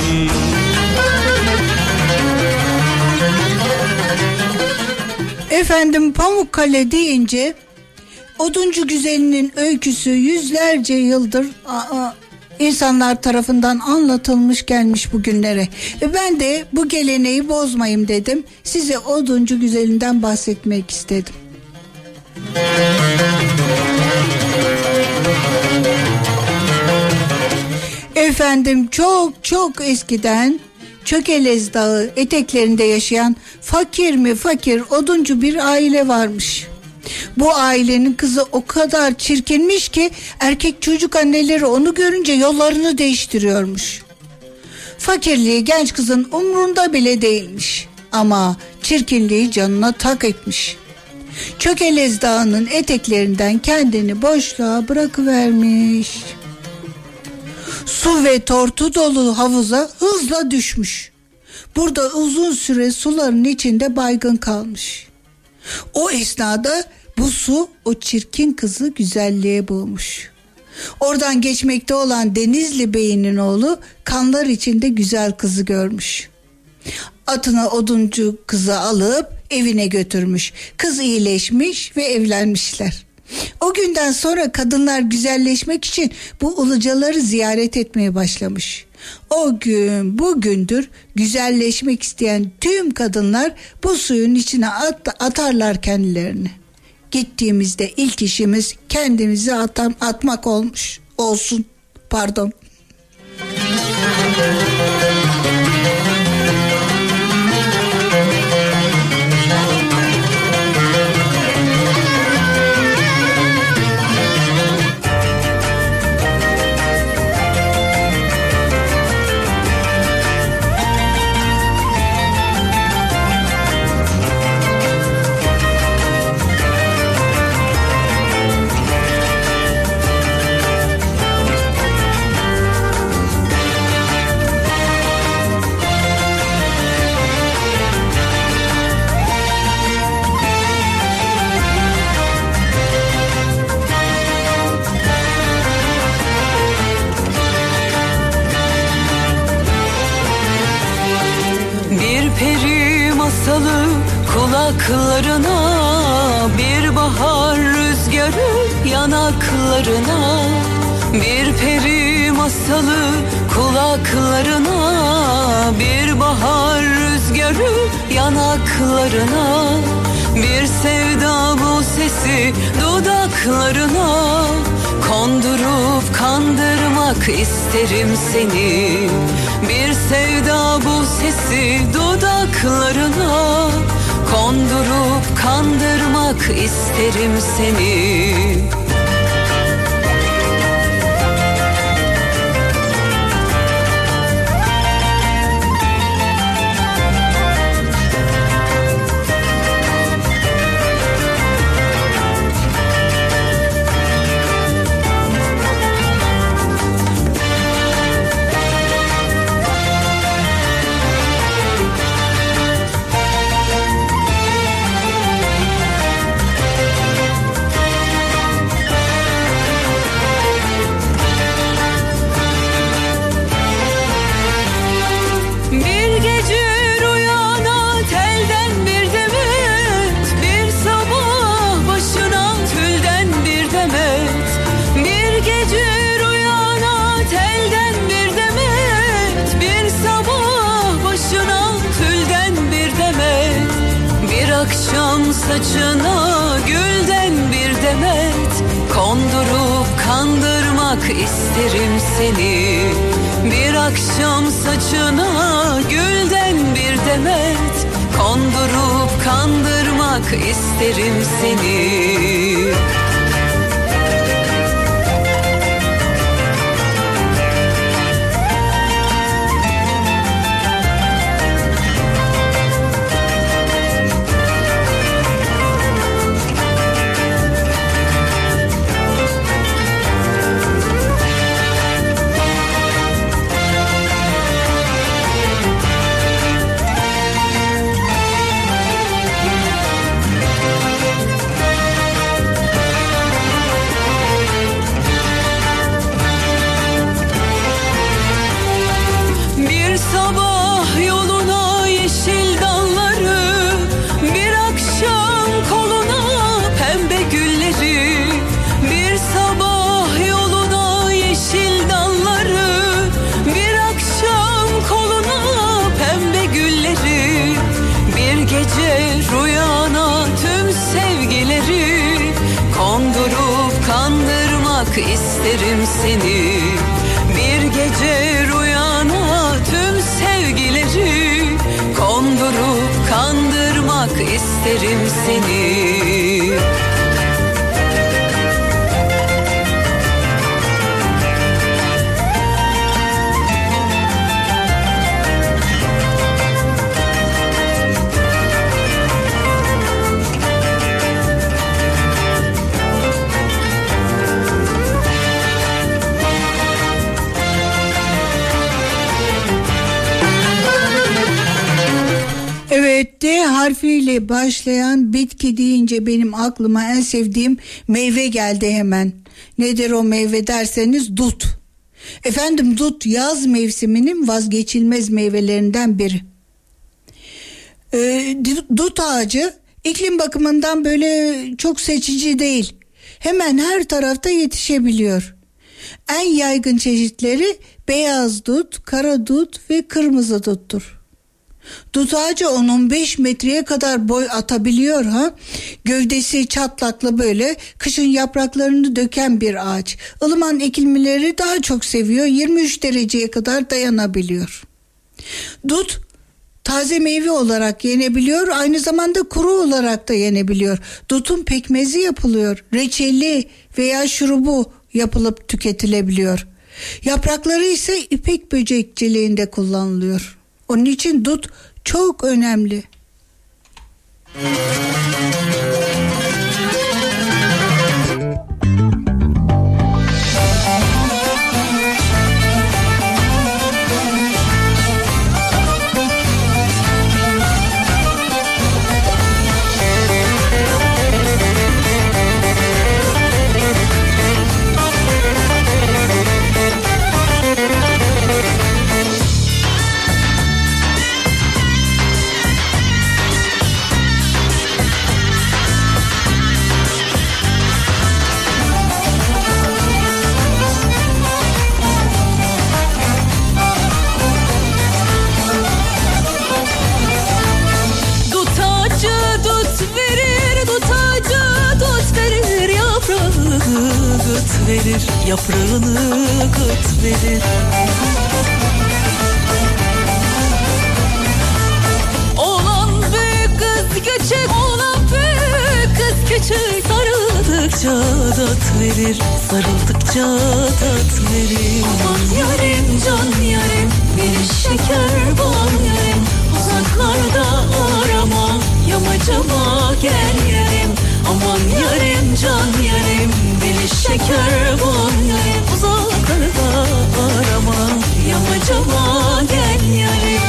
Efendim Pamukkale deyince Oduncu Güzeli'nin öyküsü yüzlerce yıldır insanlar tarafından anlatılmış gelmiş bugünlere. Ben de bu geleneği bozmayayım dedim. Size Oduncu Güzeli'nden bahsetmek istedim. Efendim çok eskiden Çökelez Dağı eteklerinde yaşayan fakir mi fakir oduncu bir aile varmış. Bu ailenin kızı o kadar çirkinmiş ki erkek çocuk anneleri onu görünce yollarını değiştiriyormuş. Fakirliği genç kızın umrunda bile değilmiş ama çirkinliği canına tak etmiş. Çökelez Dağı'nın eteklerinden kendini boşluğa bırakıvermiş. Su ve tortu dolu havuza hızla düşmüş. Burada uzun süre suların içinde baygın kalmış. O esnada bu su o çirkin kızı güzelliğe boğmuş. Oradan geçmekte olan Denizli Bey'in oğlu kanlar içinde güzel kızı görmüş. Atına oduncu kızı alıp evine götürmüş. Kız iyileşmiş ve evlenmişler. O günden sonra kadınlar güzelleşmek için bu ulucaları ziyaret etmeye başlamış. O gün bugündür güzelleşmek isteyen tüm kadınlar bu suyun içine atarlar kendilerini. Gittiğimizde ilk işimiz kendimizi atmak olsun. Pardon. Masalı kulaklarına, bir bahar rüzgarı yanaklarına. Bir peri masalı kulaklarına, bir bahar rüzgarı yanaklarına. Bir sevda bu sesi dudaklarına, kondurup kandırmak isterim seni. Bir sevda bu sesi dudaklarına, kondurup kandırmak isterim seni. Akşam saçına gülden bir demet, kondurup kandırmak isterim seni. Bir akşam saçına gülden bir demet, kondurup kandırmak isterim seni. İsterim seni. Bir gece rüyana tüm sevgileri kondurup kandırmak isterim seni. Evet, D harfiyle başlayan bitki deyince benim aklıma en sevdiğim meyve geldi hemen. Nedir o meyve derseniz dut. Efendim dut yaz mevsiminin vazgeçilmez meyvelerinden biri. Dut ağacı iklim bakımından böyle çok seçici değil. Hemen her tarafta yetişebiliyor. En yaygın çeşitleri beyaz dut, kara dut ve kırmızı duttur. Dut ağacı 10-15 metreye kadar boy atabiliyor ha. Gövdesi çatlaklı böyle kışın yapraklarını döken bir ağaç. Ilıman iklimleri daha çok seviyor. 23 dereceye kadar dayanabiliyor. Dut taze meyve olarak yenebiliyor. Aynı zamanda kuru olarak da yenebiliyor. Dutun pekmezi yapılıyor. Reçeli veya şurubu yapılıp tüketilebiliyor. Yaprakları ise ipek böcekçiliğinde kullanılıyor. Onun için dut çok önemli. Yaprağını kıt verir. Oğlan büyük kız küçük, oğlan büyük kız küçük. Sarıldıkça tat verir, sarıldıkça tat verir. Aman yarim can yarim, bir şeker bal yarim. Uzaklarda arama, yamacıma gel yarim. Aman yarim can yarim, bir şeker bal yarim. Uzaklarda arama, yamacıma gel yarim.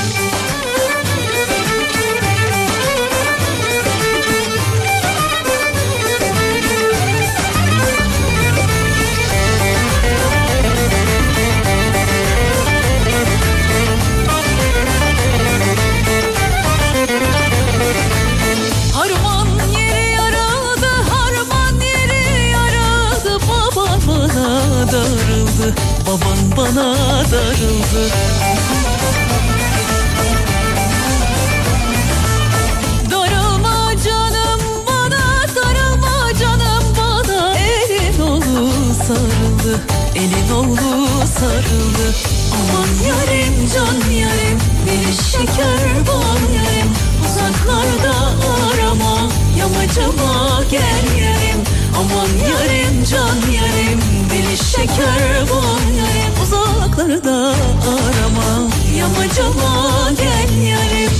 yamacıma gel yarim.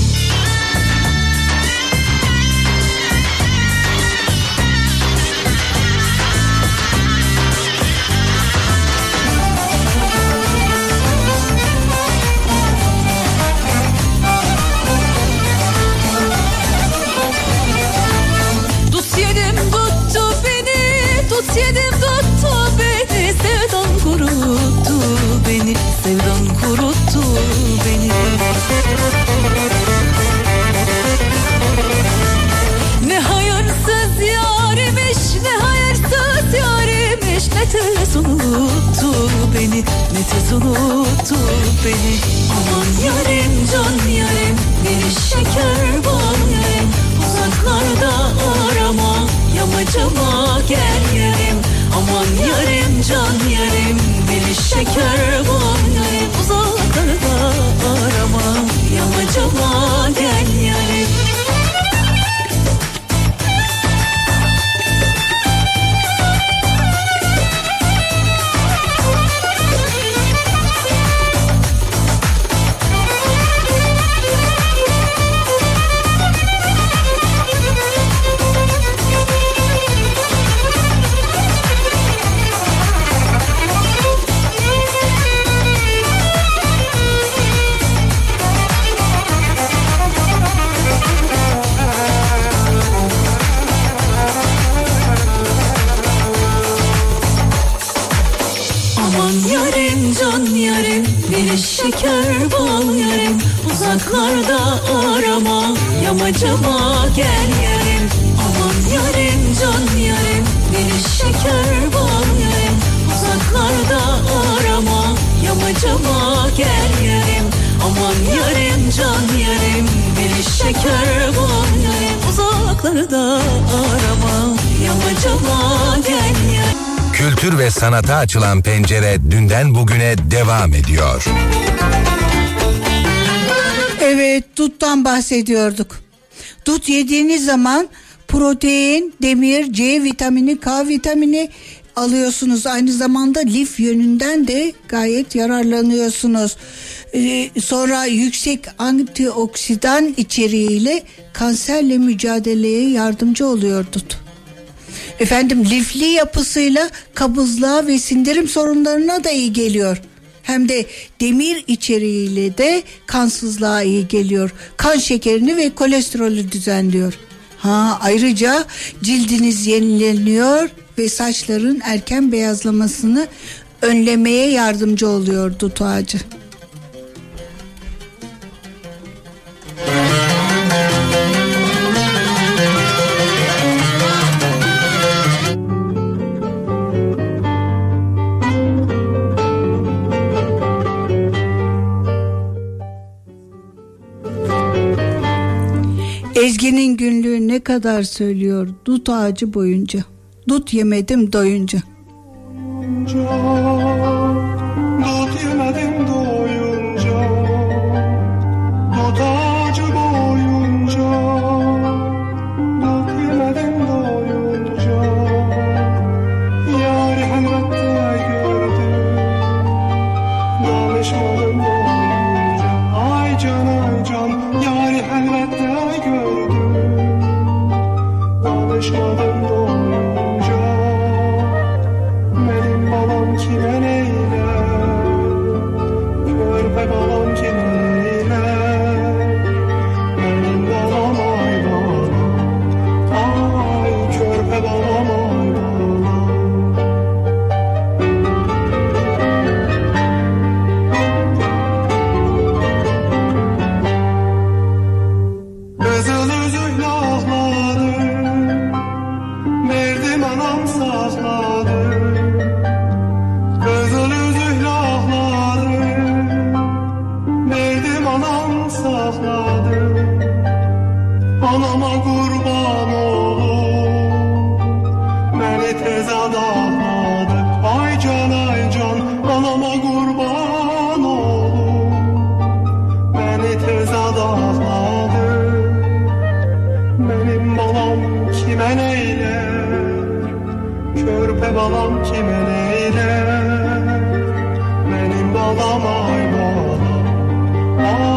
Yedim tuttu beni, sevdan kuruttu beni, sevdan kuruttu beni. Ne hayırsız yarimiş, ne hayırsız yarimiş, ne tez unuttu beni, ne tez unuttu beni. Aman yarim, can yarim, bir şeker bal yarim, uzaklarda arama, yamacıma gel yarim. Aman yarim, can yarim, bir şeker bul yarim, uzaklarda arama, yamacıma gel yarim. Bir şeker bal yarim, uzaklarda arama, yamacıma gel yarim. Aman yarim, can yarim, bir şeker bal yarim, uzaklarda arama, yamacıma gel yarim. Aman yarim, can yarim, bir şeker bal yarim, uzaklarda arama, yamacıma gel yarim. Kültür ve sanata açılan pencere dünden bugüne devam ediyor. Evet, duttan bahsediyorduk. Dut yediğiniz zaman protein, demir, C vitamini, K vitamini alıyorsunuz. Aynı zamanda lif yönünden de gayet yararlanıyorsunuz. Sonra yüksek antioksidan içeriğiyle kanserle mücadeleye yardımcı oluyor dut. Efendim, lifli yapısıyla kabızlığa ve sindirim sorunlarına da iyi geliyor. Hem de demir içeriğiyle de kansızlığa iyi geliyor. Kan şekerini ve kolesterolü düzenliyor. Ayrıca cildiniz yenileniyor ve saçların erken beyazlamasını önlemeye yardımcı oluyor dut ağacı. Ezgi'nin günlüğü ne kadar söylüyor dut ağacı boyunca. Dut yemedim doyunca. Dut yemedim doyunca, dut ağacı boyunca, dut yemedim doyunca, yâri elbette gördüm, danışmadım boyunca. Ay can ay can, yâri elbette gördüm, danışmadım boyunca. Benim balam kime neyler, körpe balam kime neyler. Benim balam ay balam, ay körpe balam ay balam. Kızıl üzüklü ağladı, verdim anam sakladı. Kızıl üzüklü ağladı, verdim anam sakladı. Anama kurban olur, beni tez adamladı. Ay can ay can, anama kurban olur, beni tez adamladı. Benim balam kime neyler, körpe balam kime neyler. Benim balam ay balam,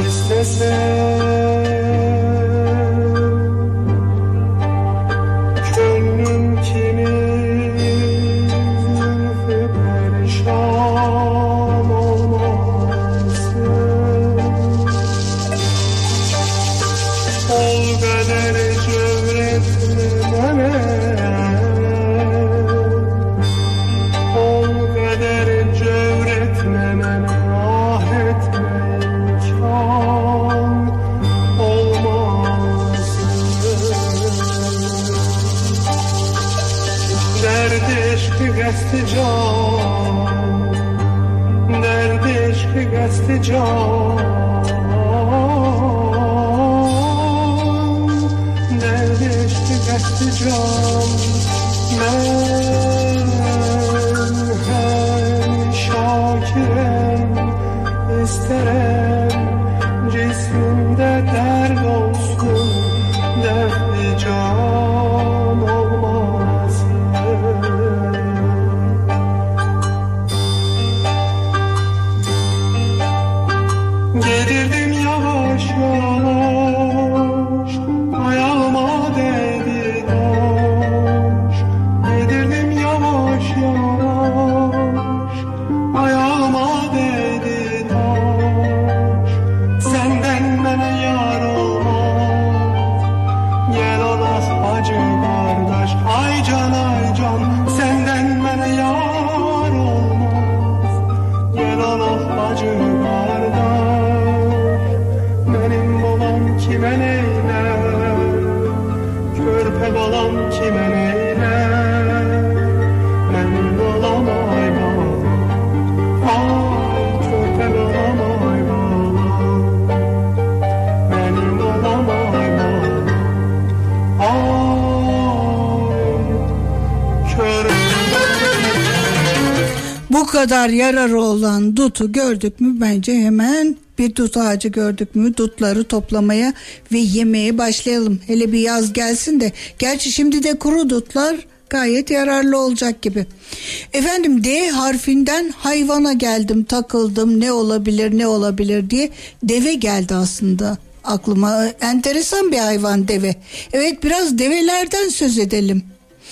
istesem gönlüm kimin zülfü perişan olmasın. Ol kader cevretme bana, ol kader cevretme bana, ah etme imkan olmasın. Derdi eşki gasti can, derdi eşki gasti can, derdi eşki gasti can. Ben hem şakirem, isterim cismimde dert olsun, derdi can olmasın. Gedirdim yavaş yavaş, ayağıma değdi taş. Gedirdim yavaş yavaş, ayağıma değdi taş. Senden bana yar olmaz, gel olas acı kardeş. Ay can senden bana yar olmaz, gel olas acı kardeş. Benim balam kime neyler, körpe balam kime neyler. Benim balam ay balam, ay körpe balam ay balam. Benim balam ay balam, ay körpe. Bu kadar yararı olan dutu gördük mü bence hemen bir dut ağacı gördük mü dutları toplamaya ve yemeye başlayalım. Hele bir yaz gelsin de, gerçi şimdi de kuru dutlar gayet yararlı olacak gibi. Efendim, D harfinden hayvana geldim, takıldım, ne olabilir diye. Deve geldi aslında aklıma. Enteresan bir hayvan deve. Evet, biraz develerden söz edelim.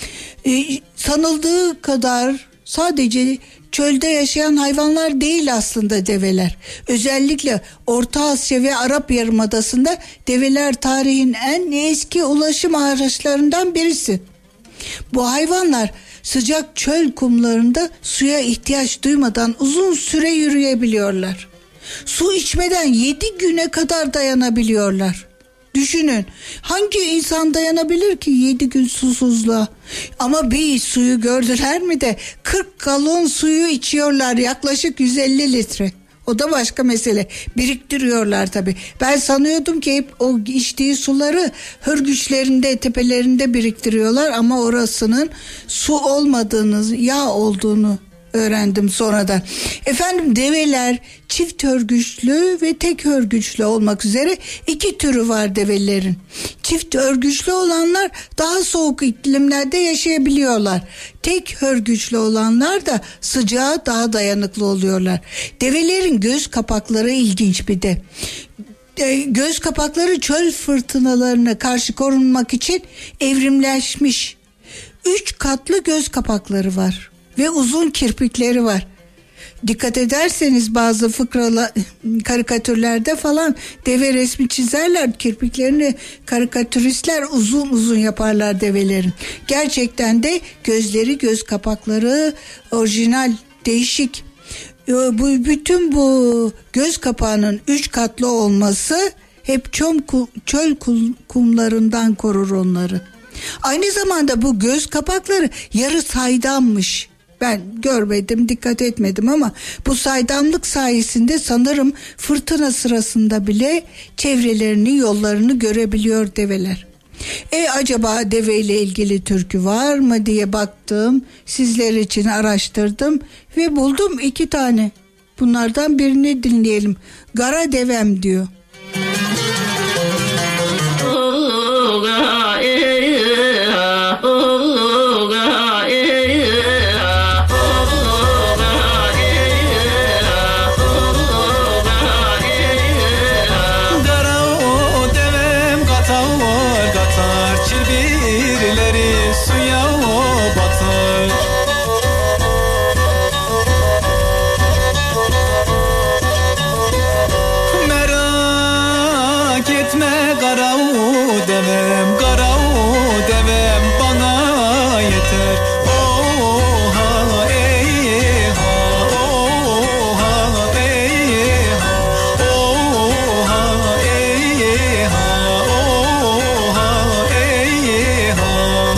Sanıldığı kadar sadece çölde yaşayan hayvanlar değil aslında develer. Özellikle Orta Asya ve Arap Yarımadası'nda develer tarihin en eski ulaşım araçlarından birisi. Bu hayvanlar sıcak çöl kumlarında suya ihtiyaç duymadan uzun süre yürüyebiliyorlar. Su içmeden 7 güne kadar dayanabiliyorlar. Düşünün, hangi insan dayanabilir ki 7 gün susuzluğa? Ama bir suyu gördüler mi de 40 galon suyu içiyorlar, yaklaşık 150 litre. O da başka mesele. Biriktiriyorlar tabii. Ben sanıyordum ki hep o içtiği suları hörgüçlerinde, tepelerinde biriktiriyorlar ama orasının su olmadığını, yağ olduğunu öğrendim sonradan. Efendim, develer çift hörgüçlü ve tek hörgüçlü olmak üzere 2 türü var develerin. Çift hörgüçlü olanlar daha soğuk iklimlerde yaşayabiliyorlar. Tek hörgüçlü olanlar da sıcağa daha dayanıklı oluyorlar. Develerin göz kapakları ilginç bir de. Göz kapakları çöl fırtınalarına karşı korunmak için evrimleşmiş. 3 katlı göz kapakları var ve uzun kirpikleri var. Dikkat ederseniz bazı karikatürlerde falan deve resmi çizerler, kirpiklerini karikatüristler uzun uzun yaparlar develerin. Gerçekten de gözleri, göz kapakları orijinal, değişik. Bütün bu göz kapağının 3 katlı olması hep çöl kumlarından korur onları. Aynı zamanda bu göz kapakları yarı saydammış. Ben görmedim, dikkat etmedim ama bu saydamlık sayesinde sanırım fırtına sırasında bile çevrelerini, yollarını görebiliyor develer. Acaba deveyle ilgili türkü var mı diye baktım, sizler için araştırdım ve buldum 2 tane. Bunlardan birini dinleyelim. Gara devem diyor. devem, kara o devem bana yeter. Oha ey ha, oha ey ha, oha ey ha, oha ey ha.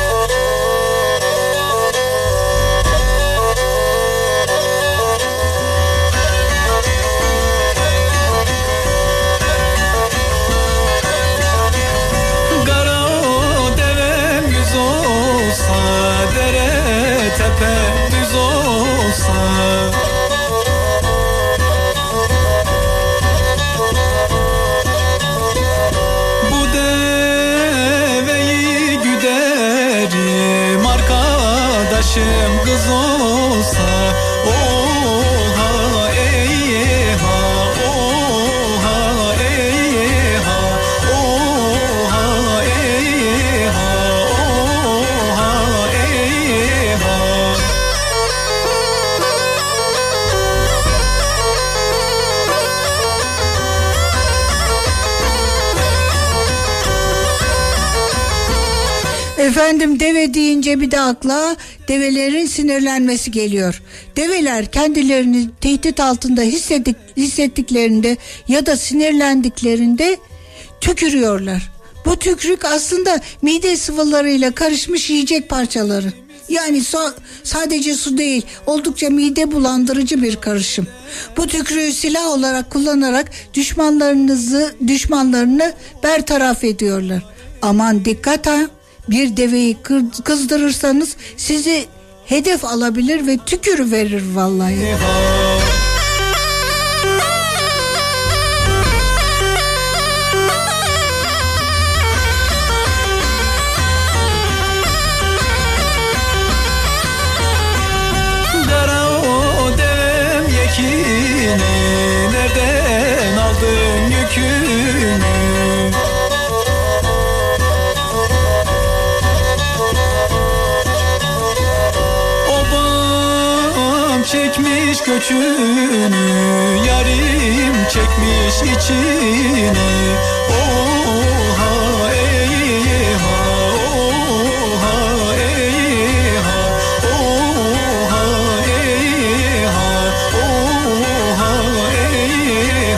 Kara o devem yüz olsa, dere tepe düz olsa. Bu deveyi güderim, arkadaşım kız olsa. Oha ey ha, oha ey ha, oha ey ha, oha ey ha. Efendim deve deyince bir de akla develerin sinirlenmesi geliyor. Develer kendilerini tehdit altında hissettiklerinde ya da sinirlendiklerinde tükürüyorlar. Bu tükürük aslında mide sıvılarıyla karışmış yiyecek parçaları. Yani sadece su değil, oldukça mide bulandırıcı bir karışım. Bu tükürüğü silah olarak kullanarak düşmanlarını bertaraf ediyorlar. Aman dikkat ha! Bir deveyi kızdırırsanız sizi hedef alabilir ve tükürüverir vallahi. Kara o devem yekini, nereden aldın yükünü? Obam çekmiş göçünü, yarim çekmiş içini. Oha ey ha, oha ey ha, oha ey ha, oha ey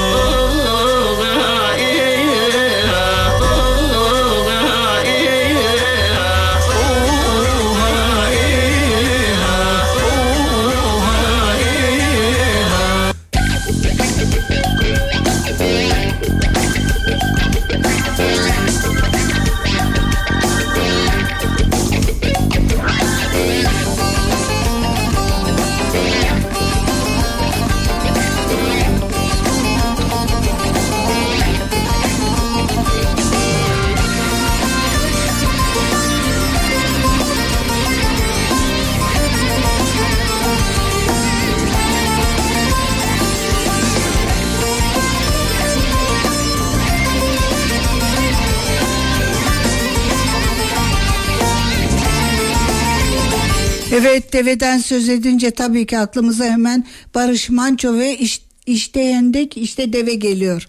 Evet, deveden söz edince tabii ki aklımıza hemen Barış Manço ve işte yendek işte deve geliyor.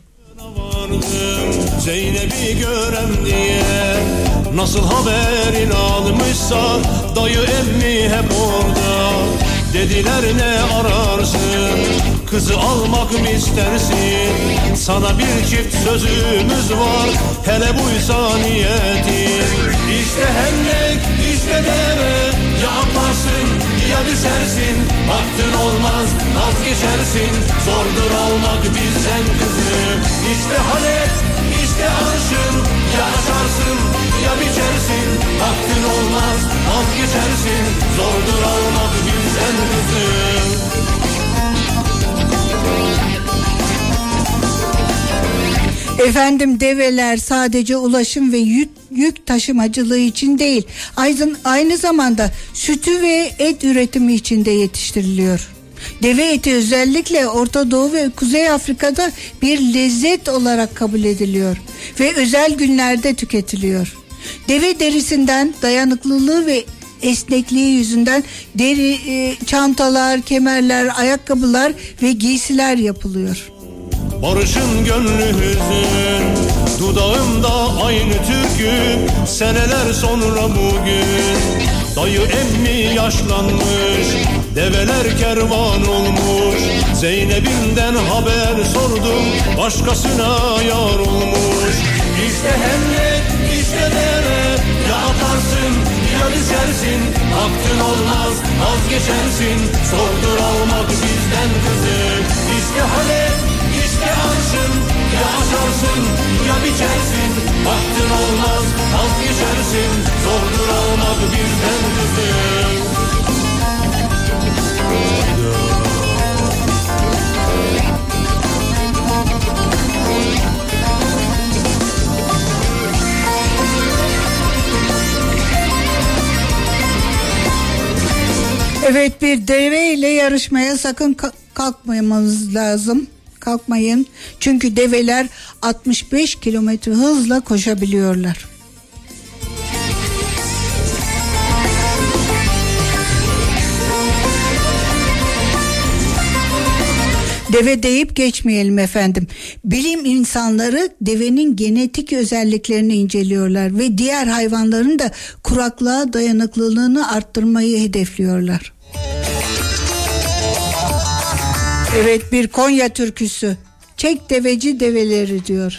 Zeynep'i görem diye nasıl haberin almışsa dayı emmi hep orada. Dediler ne ararsın, kızı almak mı istersin? Sana bir çift sözümüz var, hele buysa niyetin. İşte hendek, işte deve, ya atlarsın ya düşersin. Baktın olmaz, vazgeçersin, zordur almak bizden kızı. İşte Halep, işte arşın, ya açarsın ya biçersin. Baktın olmaz, vazgeçersin, zordur almak bizden kızı. Efendim develer sadece ulaşım ve yük taşımacılığı için değil, aynı zamanda sütü ve et üretimi için de yetiştiriliyor. Deve eti özellikle Orta Doğu ve Kuzey Afrika'da bir lezzet olarak kabul ediliyor ve özel günlerde tüketiliyor. Deve derisinden dayanıklılığı ve esnekliği yüzünden çantalar, kemerler, ayakkabılar ve giysiler yapılıyor. Barışın gönlü hüzün, Dudağımda aynı türkü seneler sonra bugün. Dayı emmi yaşlanmış, develer kervan olmuş. Zeynep'imden haber sordum, başkasına yar olmuş. İşte hemlet, işte deve, ya atarsın ya düşersin. Hakkın olmaz, vazgeçersin, zordur almak bizden kızı. İşte Halep, işte arşın, ya açarsın ya biçersin. Hakkın olmaz, vazgeçersin, zordur almak bizden kızı. Evet, bir deve ile yarışmaya sakın kalkmamamız lazım. Kalkmayın. Çünkü develer 65 kilometre hızla koşabiliyorlar. Deve deyip geçmeyelim efendim. Bilim insanları devenin genetik özelliklerini inceliyorlar ve diğer hayvanların da kuraklığa dayanıklılığını arttırmayı hedefliyorlar. Evet, bir Konya türküsü. Çek deveci develeri diyor.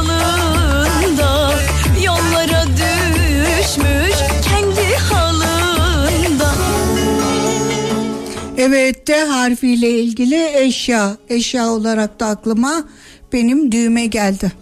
Yollara düşmüş kendi halında. Evet, D harfiyle ilgili eşya olarak da aklıma benim düğme geldi.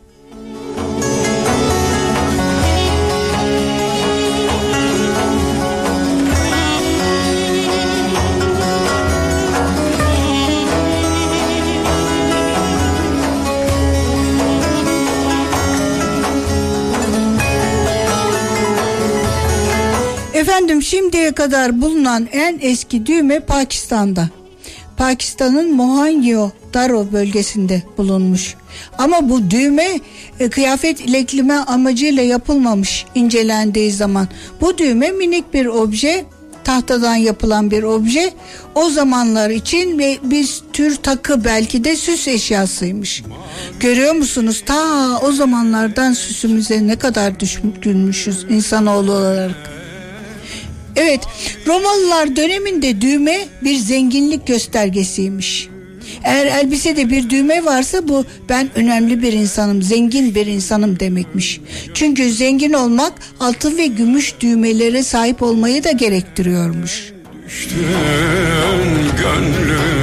Efendim, şimdiye kadar bulunan en eski düğme Pakistan'da. Pakistan'ın Mohenjo-Daro bölgesinde bulunmuş. Ama bu düğme kıyafet ilekleme amacıyla yapılmamış incelendiği zaman. Bu düğme minik bir obje, tahtadan yapılan bir obje. O zamanlar için ve bir tür takı, belki de süs eşyasıymış. Görüyor musunuz? Ta o zamanlardan süsümüze ne kadar düşkünmüşüz insanoğlu olarak. Evet, Romalılar döneminde düğme bir zenginlik göstergesiymiş. Eğer elbisede bir düğme varsa bu ben önemli bir insanım, zengin bir insanım demekmiş. Çünkü zengin olmak altın ve gümüş düğmelere sahip olmayı da gerektiriyormuş. Düştün gönlüme,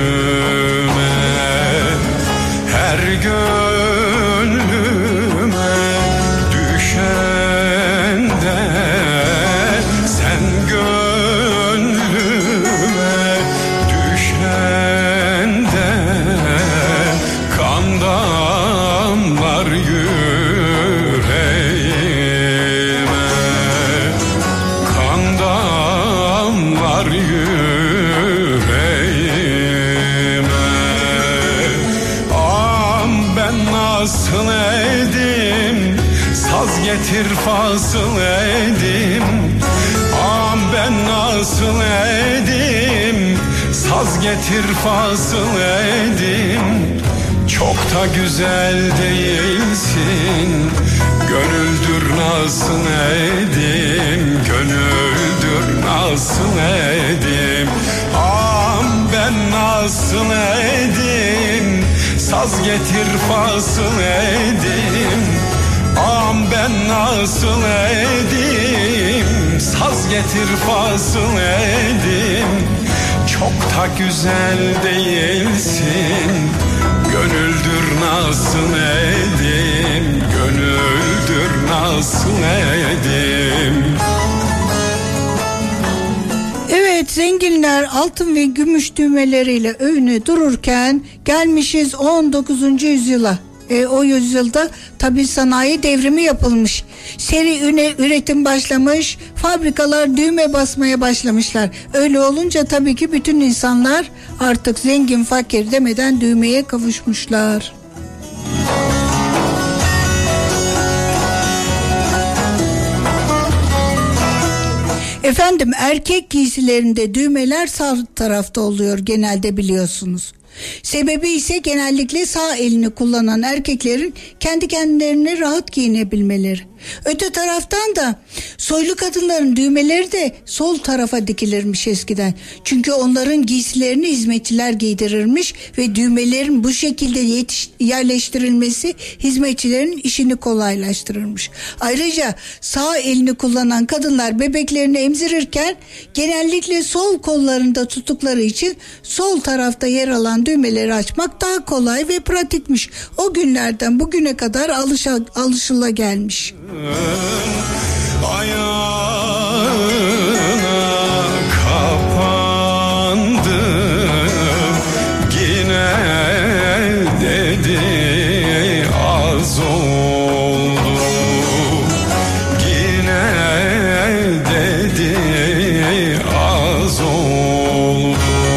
her gönlüme düşen de sen, gönlüme düşen de kan damlar yüreğime, kan damlar yüreğime. Am ben nasıl edim, saz getir fasıl edim. Am ben nasıl edim, saz getir fasıl edim. Çok da güzel değilsin, gönüldür nasıl edim, gönüldür nasıl edim. Am ben nasıl edim, saz getir fasıl edim. Am ben nasıl edim, saz getir fasıl edim. Çok da güzel değilsin, gönüldür nasıl edim, gönüldür nasıl edim. Evet, zenginler altın ve gümüş düğmeleriyle övünü dururken gelmişiz 19. yüzyıla. O yüzyılda tabii sanayi devrimi yapılmış. Seri üretim başlamış, fabrikalar düğme basmaya başlamışlar. Öyle olunca tabii ki bütün insanlar artık zengin fakir demeden düğmeye kavuşmuşlar. Efendim, erkek giysilerinde düğmeler sağ tarafta oluyor genelde, biliyorsunuz. Sebebi ise genellikle sağ elini kullanan erkeklerin kendi kendilerine rahat giyinebilmeleri. Öte taraftan da soylu kadınların düğmeleri de sol tarafa dikilirmiş eskiden. Çünkü onların giysilerini hizmetçiler giydirirmiş ve düğmelerin bu şekilde yerleştirilmesi hizmetçilerin işini kolaylaştırırmış. Ayrıca sağ elini kullanan kadınlar bebeklerini emzirirken genellikle sol kollarında tuttukları için sol tarafta yer alan düğmeleri açmak daha kolay ve pratikmiş. O günlerden bugüne kadar alışılagelmiş. Ayağına kapandım, yine dedi az oldu, yine dedi az oldu.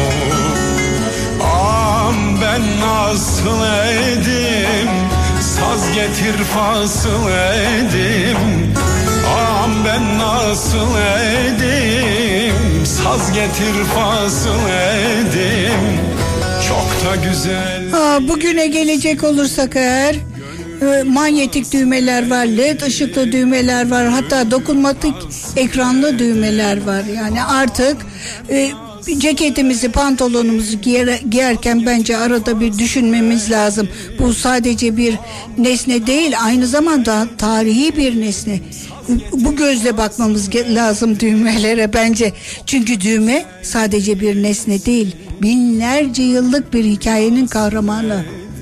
Am ben nasıl edim, saz getir fasıl edim. Am ben nasıl edim, saz getir fasıl edim. Çok da güzel. Bugüne gelecek olursak eğer, manyetik düğmeler var, led ışıklı düğmeler var, hatta dokunmatik ekranlı düğmeler var. Yani artık ceketimizi, pantolonumuzu giyerken bence arada bir düşünmemiz lazım. Bu sadece bir nesne değil, aynı zamanda tarihi bir nesne. Bu gözle bakmamız lazım düğmelere bence. Çünkü düğme sadece bir nesne değil, binlerce yıllık bir hikayenin kahramanı.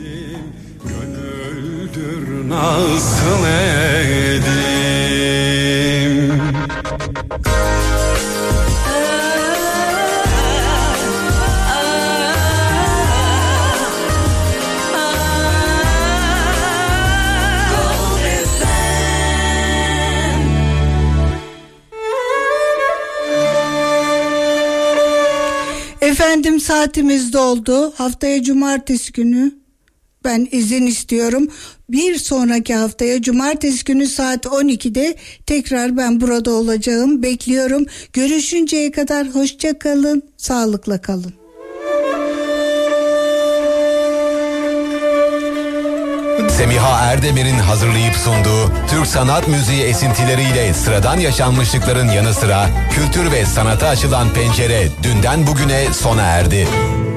Gönüldür nasıl edeyim? Efendim, saatimiz doldu. Haftaya cumartesi günü ben izin istiyorum. Bir sonraki haftaya cumartesi günü saat 12'de tekrar ben burada olacağım. Bekliyorum. Görüşünceye kadar hoşça kalın, sağlıkla kalın. Semiha Erdemir'in hazırlayıp sunduğu Türk sanat müziği esintileriyle sıradan yaşanmışlıkların yanı sıra kültür ve sanata açılan pencere dünden bugüne sona erdi.